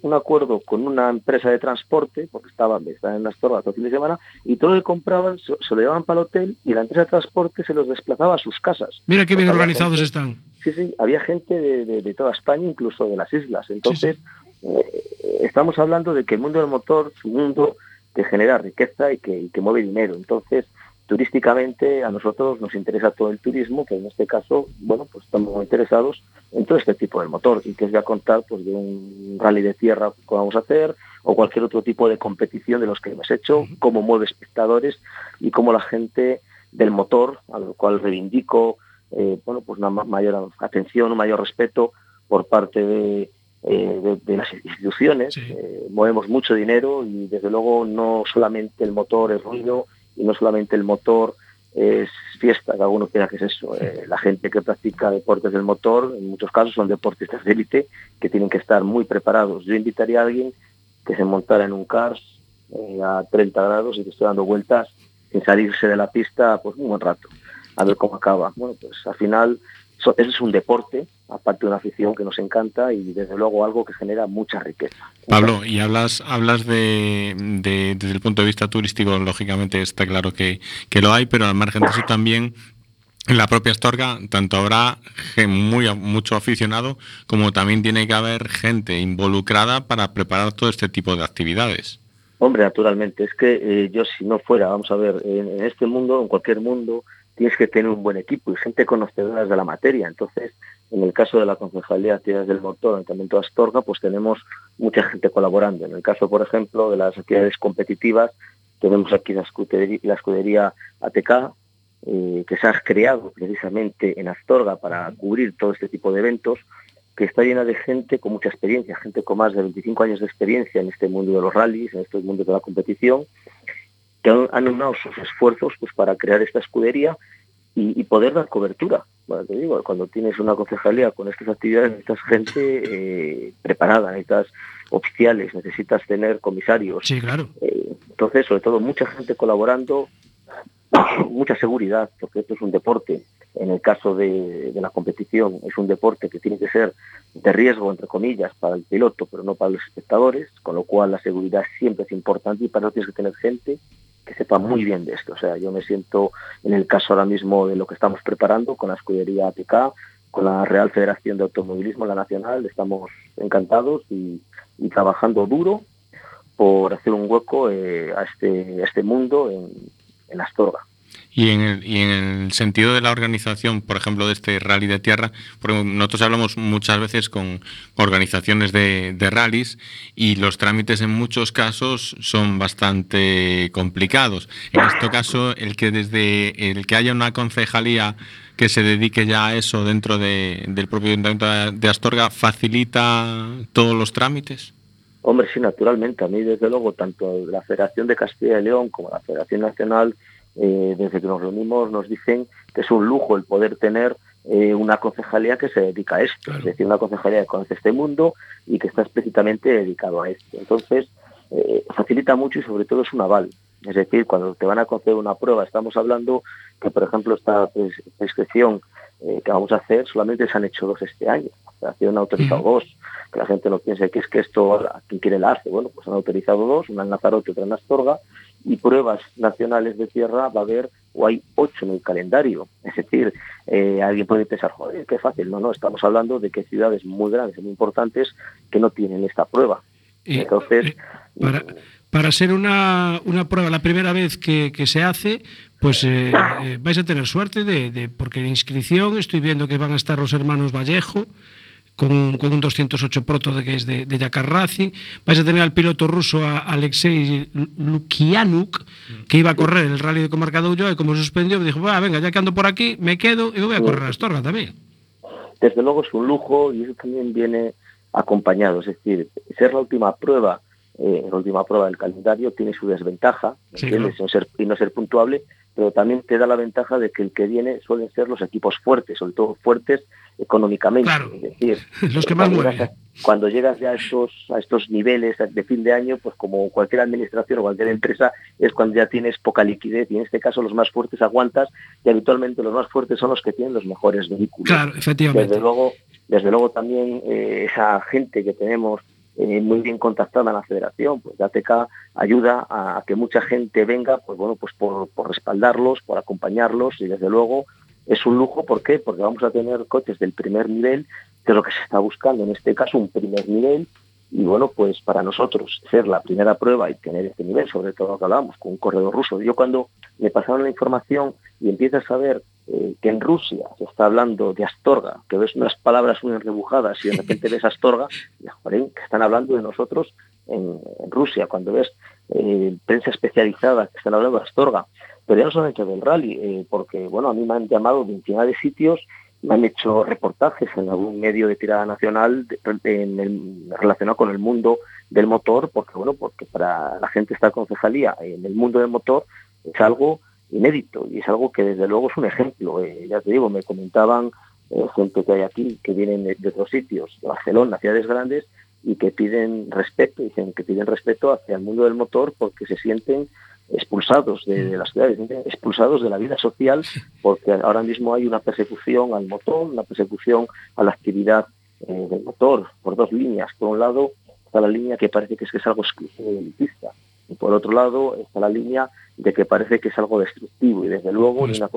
con una empresa de transporte, porque estaban en Astorga todo el fin de semana, y todo lo que compraban se lo llevaban para el hotel y la empresa de transporte se los desplazaba a sus casas. Mira qué bien organizados están. Sí, había gente de toda España, incluso de las islas. Entonces, estamos hablando de que el mundo del motor es un mundo que genera riqueza y que mueve dinero. Entonces, turísticamente a nosotros nos interesa todo el turismo, que en este caso, bueno, pues estamos muy interesados en todo este tipo de motor, y que os voy a contar pues de un rally de tierra que vamos a hacer, o cualquier otro tipo de competición de los que hemos hecho, cómo mueve espectadores y cómo la gente del motor, a lo cual reivindico pues una mayor atención, un mayor respeto por parte de las instituciones. Movemos mucho dinero y desde luego no solamente el motor es ruido y no solamente el motor es fiesta, que alguno quiera que es eso. La gente que practica deportes del motor en muchos casos son deportistas de élite que tienen que estar muy preparados. Yo invitaría a alguien que se montara en un Cars a 30 grados y que esté dando vueltas sin salirse de la pista pues un buen rato, a ver cómo acaba. Bueno, pues al final eso es un deporte, aparte de una afición que nos encanta y desde luego algo que genera mucha riqueza. Pablo, y hablas desde el punto de vista turístico, lógicamente está claro que lo hay, pero al margen de eso también en la propia Astorga tanto habrá mucho aficionado como también tiene que haber gente involucrada para preparar todo este tipo de actividades. Hombre, naturalmente, es que yo si no fuera, vamos a ver, en este mundo, en cualquier mundo, tienes que tener un buen equipo y gente conocedora de la materia. Entonces, en el caso de la Concejalía de Actividades del Motor, en el Ayuntamiento de Astorga, pues tenemos mucha gente colaborando. En el caso, por ejemplo, de las actividades competitivas, tenemos aquí la escudería ATK, que se ha creado precisamente en Astorga para cubrir todo este tipo de eventos, que está llena de gente con mucha experiencia, gente con más de 25 años de experiencia en este mundo de los rallies, en este mundo de la competición, que han unado sus esfuerzos pues para crear esta escudería y poder dar cobertura. Bueno, te digo, cuando tienes una concejalía con estas actividades necesitas gente preparada, necesitas oficiales, necesitas tener comisarios. Sí, claro. Entonces, sobre todo, mucha gente colaborando, mucha seguridad, porque esto es un deporte. En el caso de la competición es un deporte que tiene que ser de riesgo, entre comillas, para el piloto, pero no para los espectadores, con lo cual la seguridad siempre es importante y para eso tienes que tener gente que sepa muy bien de esto. O sea, yo me siento en el caso ahora mismo de lo que estamos preparando con la escudería ATK, con la Real Federación de Automovilismo, la Nacional, estamos encantados y trabajando duro por hacer un hueco a este mundo en Astorga. Y en el sentido de la organización, por ejemplo, de este rally de tierra, porque nosotros hablamos muchas veces con organizaciones de rallies y los trámites en muchos casos son bastante complicados. En este caso, el que haya una concejalía que se dedique ya a eso dentro del propio Ayuntamiento de Astorga, ¿facilita todos los trámites? Hombre, sí, naturalmente. A mí, desde luego, tanto la Federación de Castilla y León como la Federación Nacional, desde que nos reunimos, nos dicen que es un lujo el poder tener una concejalía que se dedica a esto. Claro. Es decir, una concejalía que conoce este mundo y que está explícitamente dedicado a esto. Entonces, facilita mucho y sobre todo es un aval. Es decir, cuando te van a conceder una prueba, estamos hablando que, por ejemplo, esta prescripción que vamos a hacer, solamente se han hecho 2 este año. La Federación ha autorizado 2. Que la gente no piense que es que esto, quien quiere la hace. Bueno, pues han autorizado 2, una en Lanzarote y otra en Astorga, y pruebas nacionales de tierra va a haber, o hay 8 en el calendario. Es decir, alguien puede pensar, joder, qué fácil. No, estamos hablando de que ciudades muy grandes y muy importantes que no tienen esta prueba. Entonces, para ser una prueba la primera vez que se hace, pues vais a tener suerte porque en inscripción estoy viendo que van a estar los hermanos Vallejo con un 208 proto que es de Yakar Racing. Vais a tener al piloto ruso a Alexei Lukianuk, que iba a correr el rally de Comarca de Ulloa y como suspendió me dijo, venga, ya que ando por aquí me quedo y voy a correr a Astorga también. Desde luego es un lujo y eso también viene acompañado, es decir, ser la última prueba del calendario tiene su desventaja, sí, ¿entiendes? Claro. Y no ser puntuable, pero también te da la ventaja de que el que viene suelen ser los equipos fuertes, sobre todo fuertes económicamente. Claro, es decir, los que más mueven. Cuando llegas ya a estos niveles de fin de año, pues como cualquier administración o cualquier empresa, es cuando ya tienes poca liquidez, y en este caso los más fuertes aguantas, y habitualmente los más fuertes son los que tienen los mejores vehículos. Claro, efectivamente. Desde luego también esa gente que tenemos muy bien contactada en la federación, pues ATK ayuda a que mucha gente venga, pues bueno, pues por respaldarlos, por acompañarlos, y desde luego es un lujo. ¿Por qué? Porque vamos a tener coches del primer nivel, que es lo que se está buscando, en este caso un primer nivel, y bueno, pues para nosotros ser la primera prueba y tener este nivel, sobre todo lo que hablábamos, con un corredor ruso. Yo cuando me pasaron la información y empiezas a ver que en Rusia se está hablando de Astorga, que ves unas palabras muy rebujadas y de repente ves Astorga, y, joder, que están hablando de nosotros en Rusia, cuando ves prensa especializada que están hablando de Astorga, pero ya no solamente del rally, porque bueno, a mí me han llamado de infinidad de sitios, me han hecho reportajes en algún medio de tirada nacional relacionado con el mundo del motor, porque para la gente esta concejalía en el mundo del motor es algo inédito y es algo que desde luego es un ejemplo. Ya te digo, me comentaban gente que hay aquí que vienen de otros sitios, de Barcelona, ciudades grandes, y que piden respeto, dicen que piden respeto hacia el mundo del motor porque se sienten expulsados de las ciudades, expulsados de la vida social, porque ahora mismo hay una persecución al motor, una persecución a la actividad del motor por dos líneas. Por un lado está la línea que parece que es algo exclusivo y elitista, y por otro lado está la línea de que parece que es algo destructivo, y desde luego pues ni una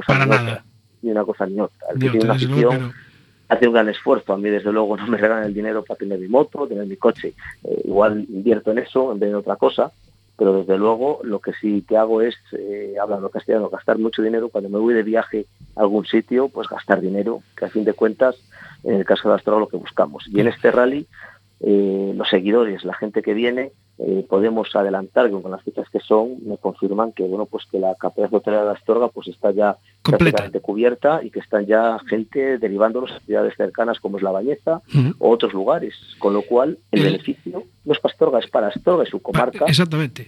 cosa ni otra. El que tiene una afición hace un gran esfuerzo. A mí desde luego no me regalan el dinero para tener mi moto, tener mi coche, igual invierto en eso en vez de otra cosa, pero desde luego lo que sí que hago es, hablando castellano, gastar mucho dinero. Cuando me voy de viaje a algún sitio, pues gastar dinero, que a fin de cuentas, en el caso de Astorga, lo que buscamos. Y en este rally, los seguidores, la gente que viene, podemos adelantar que con las fechas que son, me confirman que bueno, pues que la capacidad hotelera de Astorga pues está ya completamente cubierta, y que están ya gente derivándonos a ciudades cercanas como es La Bañeza o otros lugares, con lo cual el beneficio no es para Astorga, es para Astorga y su comarca. Exactamente.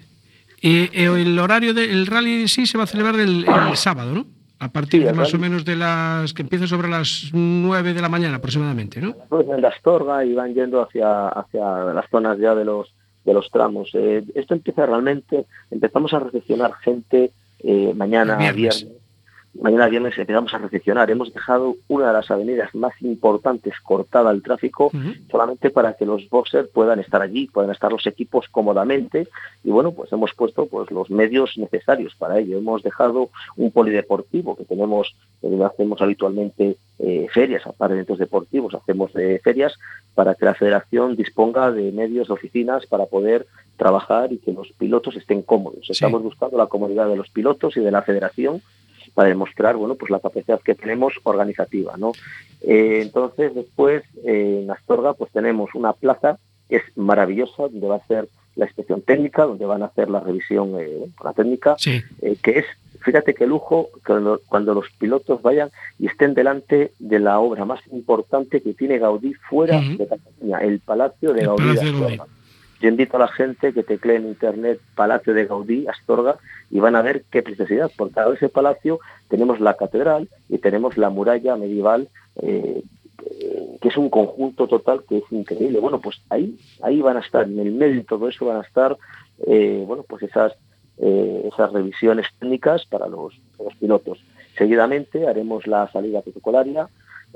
El horario del rally en sí se va a celebrar el sábado, ¿no? A partir de más o menos de las que empieza sobre las 9 de la mañana aproximadamente, ¿no? Pues en Astorga y van yendo hacia las zonas ya de los tramos. Esto empieza realmente, empezamos a recepcionar gente mañana viernes. Mañana viernes empezamos a recepcionar. Hemos dejado una de las avenidas más importantes cortada al tráfico, solamente para que los boxers puedan estar allí, puedan estar los equipos cómodamente, y bueno, pues hemos puesto pues los medios necesarios para ello. Hemos dejado un polideportivo que tenemos, hacemos habitualmente ferias, aparte de eventos deportivos, hacemos ferias para que la federación disponga de medios, de oficinas para poder trabajar y que los pilotos estén cómodos. Sí. Estamos buscando la comodidad de los pilotos y de la federación para demostrar, bueno, pues la capacidad que tenemos organizativa, ¿no? Entonces, después, en Astorga, pues tenemos una plaza que es maravillosa, donde va a ser la inspección técnica, donde van a hacer la revisión con la técnica, que es, fíjate qué lujo, cuando los pilotos vayan y estén delante de la obra más importante que tiene Gaudí fuera de Cataluña, el Palacio de Gaudí de Astorga. Yo invito a la gente que teclee en internet Palacio de Gaudí, Astorga, y van a ver qué preciosidad. Por cada ese palacio tenemos la catedral y tenemos la muralla medieval, que es un conjunto total que es increíble. Bueno, pues ahí van a estar, en el medio de todo eso van a estar, bueno, pues esas revisiones técnicas para los pilotos. Seguidamente haremos la salida protocolaria,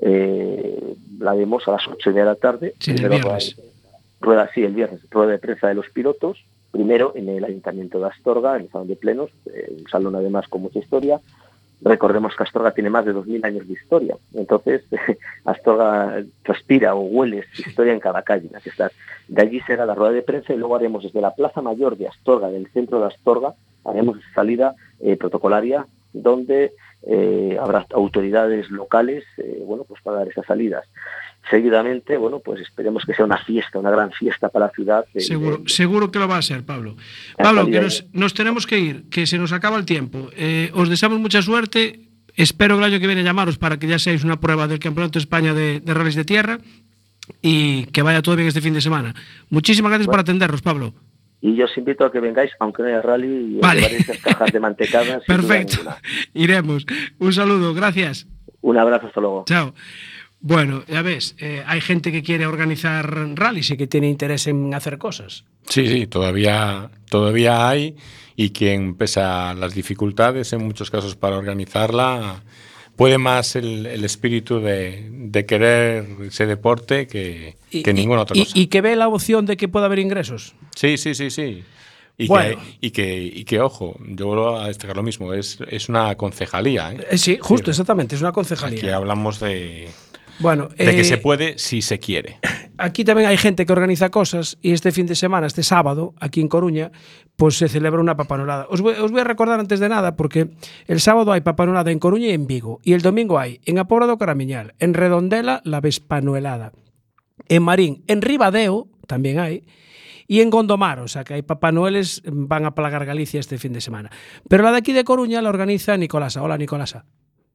la haremos a las 8 de la tarde. Sí, el viernes. El viernes, rueda de prensa de los pilotos, primero en el Ayuntamiento de Astorga, en el Salón de Plenos, un salón además con mucha historia. Recordemos que Astorga tiene más de 2000 años de historia, entonces Astorga respira o huele historia en cada calle en la que estás. De allí será la rueda de prensa, y luego haremos desde la Plaza Mayor de Astorga, del centro de Astorga, haremos salida protocolaria, donde habrá autoridades locales, bueno, pues para dar esas salidas. Seguidamente, bueno, pues esperemos que sea una fiesta, una gran fiesta para la ciudad. Seguro que lo va a ser, Pablo. Pablo, que nos tenemos que ir, que se nos acaba el tiempo. Os deseamos mucha suerte. Espero que el año que viene llamaros para que ya seáis una prueba del Campeonato de España de rallies de tierra, y que vaya todo bien este fin de semana. Muchísimas gracias por atendernos, Pablo. y yo os invito a que vengáis, aunque no haya rally, y os llevaréis esas cajas de mantecadas. Perfecto, iremos. Un saludo, gracias. Un abrazo, hasta luego. Chao. Bueno, ya ves, hay gente que quiere organizar rallies y que tiene interés en hacer cosas. Sí, todavía hay, y quien, pese a las dificultades en muchos casos para organizarla, puede más el espíritu de querer ese deporte que ninguna otra cosa. Y que ve la opción de que pueda haber ingresos. Sí. Y, bueno. que ojo, yo vuelvo a destacar lo mismo, es una concejalía. Sí, justo, exactamente, es una concejalía. Aquí hablamos de que se puede si se quiere. Aquí también hay gente que organiza cosas, y este fin de semana, este sábado, aquí en Coruña, pues se celebra una papanolada. Os voy a recordar antes de nada, porque el sábado hay papanolada en Coruña y en Vigo, y el domingo hay en Apora do Caramiñal, en Redondela la Vespanuelada, en Marín, en Ribadeo también hay, y en Gondomar, o sea que hay papanoeles, van a plagar Galicia este fin de semana. Pero la de aquí de Coruña la organiza Nicolasa. Hola, Nicolasa.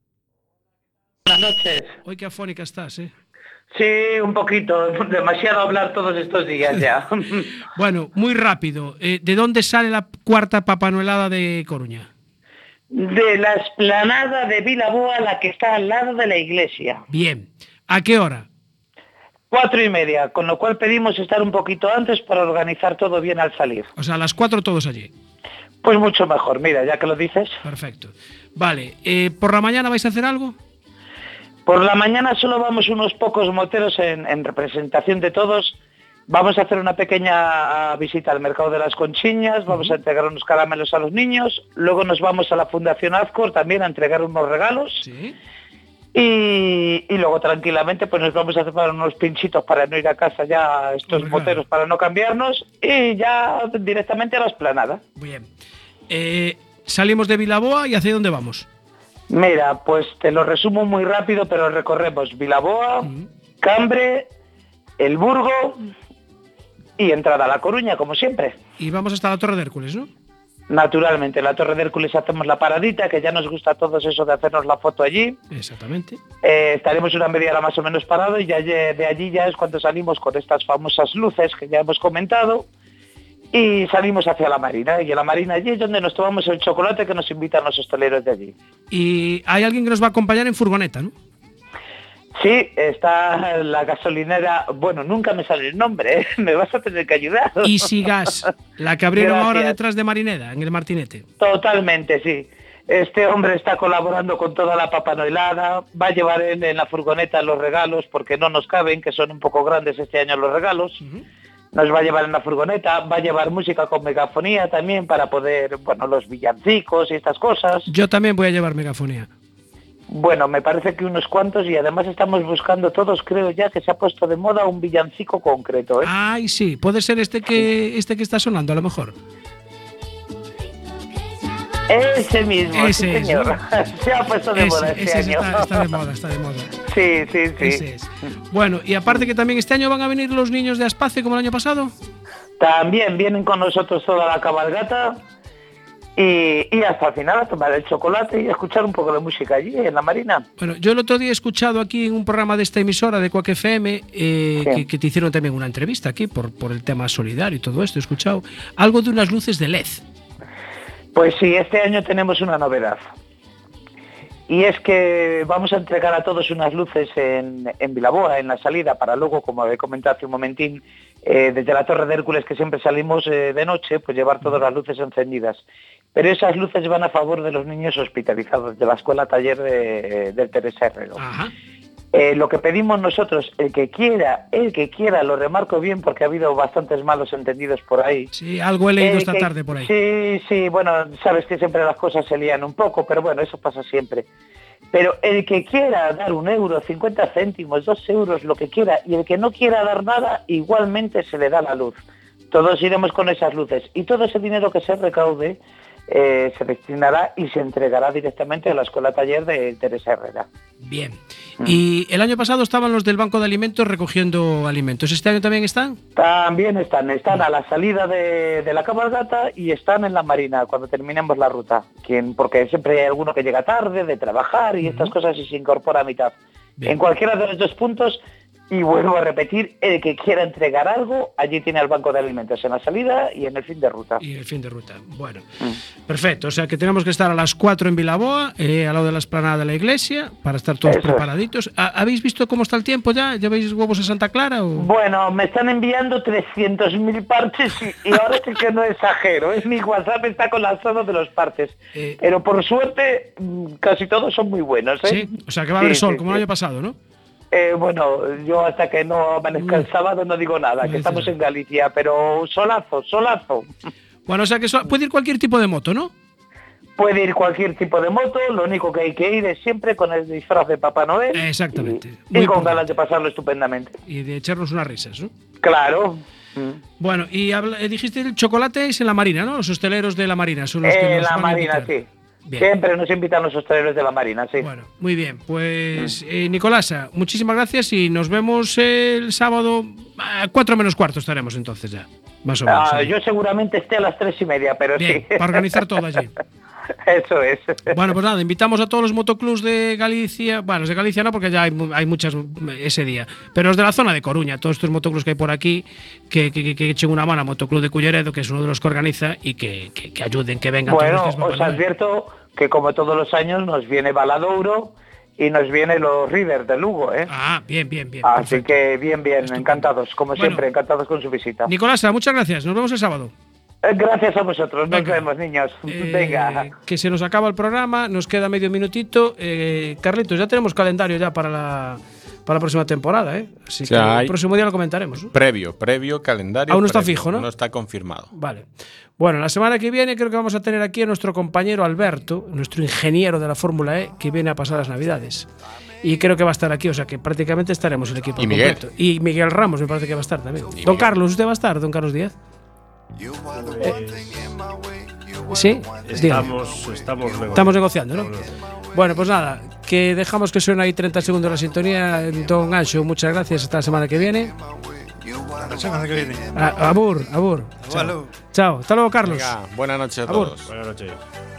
Buenas noches. Hoy qué afónica estás, ¿eh? Sí, un poquito, demasiado hablar todos estos días ya. Bueno, muy rápido, ¿de dónde sale la cuarta papanuelada de Coruña? De la explanada de Vilaboa, la que está al lado de la iglesia. Bien, ¿a qué hora? 4:30, con lo cual pedimos estar un poquito antes para organizar todo bien al salir. O sea, a las 4 todos allí. Pues mucho mejor, mira, ya que lo dices. Perfecto. Vale, ¿por la mañana vais a hacer algo? Por la mañana solo vamos unos pocos moteros en representación de todos. Vamos a hacer una pequeña visita al mercado de las Conchiñas, vamos a entregar unos caramelos a los niños, luego nos vamos a la Fundación Azcor también a entregar unos regalos. ¿Sí? Y luego tranquilamente pues nos vamos a hacer unos pinchitos para no ir a casa ya estos moteros, para no cambiarnos, y ya directamente a la explanada. Bien. Salimos de Vilaboa, ¿y hacia dónde vamos? Mira, pues te lo resumo muy rápido, pero recorremos Vilaboa, Cambre, El Burgo y entrada a La Coruña, como siempre. Y vamos hasta la Torre de Hércules, ¿no? Naturalmente, en la Torre de Hércules hacemos la paradita, que ya nos gusta a todos eso de hacernos la foto allí. Exactamente. Estaremos una media hora más o menos parado, y ya de allí ya es cuando salimos con estas famosas luces que ya hemos comentado, y salimos hacia la Marina, y en la Marina allí es donde nos tomamos el chocolate que nos invitan los hosteleros de allí. Y hay alguien que nos va a acompañar en furgoneta, ¿no? Sí, está la gasolinera, bueno, nunca me sale el nombre, ¿eh? Me vas a tener que ayudar. Easy Gas, la que abrieron Gracias. ahora detrás de Marineda, en el Martinete. Totalmente, sí. Este hombre está colaborando con toda la papanoelada, va a llevar él en la furgoneta los regalos, porque no nos caben, que son un poco grandes este año los regalos. Nos va a llevar en la furgoneta, va a llevar música con megafonía también para poder, bueno, los villancicos y estas cosas. Yo también voy a llevar megafonía. Bueno, me parece que unos cuantos, y además estamos buscando todos, creo ya que se ha puesto de moda un villancico concreto, ¿eh? Ay, sí, puede ser este que está sonando a lo mejor. Ese mismo, ese sí, señor. Es, ¿no? Se ha puesto de moda este año. Está de moda, está de moda. Sí. Ese es. Bueno, y aparte que también este año van a venir los niños de Aspace como el año pasado. También vienen con nosotros toda la cabalgata, y hasta el final a tomar el chocolate y a escuchar un poco de música allí en la Marina. Bueno, yo el otro día he escuchado aquí en un programa de esta emisora de Quack FM que te hicieron también una entrevista aquí por el tema solidario y todo esto. He escuchado algo de unas luces de LED. Pues sí, este año tenemos una novedad. Y es que vamos a entregar a todos unas luces en Vilaboa, en la salida, para luego, como había comentado hace un momentín, desde la Torre de Hércules, que siempre salimos de noche, pues llevar todas las luces encendidas. Pero esas luces van a favor de los niños hospitalizados de la escuela taller del Teresa Herrero. Lo que pedimos nosotros, el que quiera, lo remarco bien porque ha habido bastantes malos entendidos por ahí. Sí, algo he leído esta tarde por ahí. Sí, bueno, sabes que siempre las cosas se lían un poco, pero bueno, eso pasa siempre. Pero el que quiera dar 1 euro, 50 céntimos, 2 euros, lo que quiera, y el que no quiera dar nada, igualmente se le da la luz. Todos iremos con esas luces, y todo ese dinero que se recaude se destinará y se entregará directamente a la escuela taller de Teresa Herrera. Bien. Y el año pasado estaban los del Banco de Alimentos recogiendo alimentos. ¿Este año también están? También están a la salida de la cabalgata, y están en la Marina cuando terminemos la ruta. Porque siempre hay alguno que llega tarde de trabajar y estas cosas, y se incorpora a mitad. Bien. En cualquiera de los dos puntos Y vuelvo a repetir, el que quiera entregar algo, allí tiene el banco de alimentos en la salida y en el fin de ruta. Y el fin de ruta, bueno. Perfecto, o sea que tenemos que estar a las 4 en Vilaboa, al lado de la explanada de la iglesia, para estar todos preparaditos. ¿Habéis visto cómo está el tiempo ya? ¿Lleváis huevos a Santa Clara? O? Bueno, me están enviando 300.000 partes y ahora sí que no exagero. Mi WhatsApp está colapsado de los partes. Pero por suerte, casi todos son muy buenos. Sí, o sea que va a haber sol, como el año pasado, ¿no? Bueno, yo hasta que no amanezca el sábado no digo nada, que estamos en Galicia, pero solazo. Bueno, o sea que puede ir cualquier tipo de moto, ¿no? Puede ir cualquier tipo de moto, lo único que hay que ir es siempre con el disfraz de Papá Noel. Exactamente. Y con ganas de pasarlo estupendamente. Y de echarnos unas risas, ¿no? Claro. Bueno, y dijiste el chocolate es en la Marina, ¿no? Los hosteleros de la Marina son los que nos la van a Marina, invitar. sí. Bien. Siempre nos invitan los hosteleros de la Marina, sí. Bueno, muy bien. Pues, Nicolasa, muchísimas gracias y nos vemos el sábado a 4 menos cuarto estaremos entonces ya, más o menos. Yo seguramente esté a las 3:30, pero bien, sí. Para organizar todo allí. Eso es. Bueno, pues nada, invitamos a todos los motoclubs de Galicia. Bueno, los de Galicia no, porque ya hay muchas ese día. Pero los de la zona de Coruña, todos estos motoclubs que hay por aquí, que echen una mano a Motoclub de Culleredo, que es uno de los que organiza, y que ayuden, que vengan. Bueno, todos los os advierto que como todos los años nos viene Valadouro y nos viene los Rivers de Lugo, ¿eh? Ah, bien. Así perfecto. Que bien, encantados, como siempre, encantados con su visita. Nicolasa, muchas gracias, nos vemos el sábado. Gracias a vosotros, nos vemos, niños. Venga. Que se nos acaba el programa, nos queda medio minutito. Carlitos, ya tenemos calendario ya para la próxima temporada, ¿eh? Así que el próximo día lo comentaremos, ¿no? Previo calendario. Aún no está fijo, ¿no? No está confirmado. Vale. Bueno, la semana que viene creo que vamos a tener aquí a nuestro compañero Alberto, nuestro ingeniero de la Fórmula E, que viene a pasar las Navidades. Y creo que va a estar aquí, o sea que prácticamente estaremos el equipo completo. Y Miguel Ramos me parece que va a estar también. Don Carlos, ¿usted va a estar? Don Carlos Díaz. Sí, estamos negociando, ¿no? Bueno, pues nada, que dejamos que suene ahí 30 segundos la sintonía. Don Anxo, muchas gracias, hasta la semana que viene. La semana que viene. Abur. Chao, hasta luego, Carlos. Venga, buenas noches a Abur. todos. Buenas noches.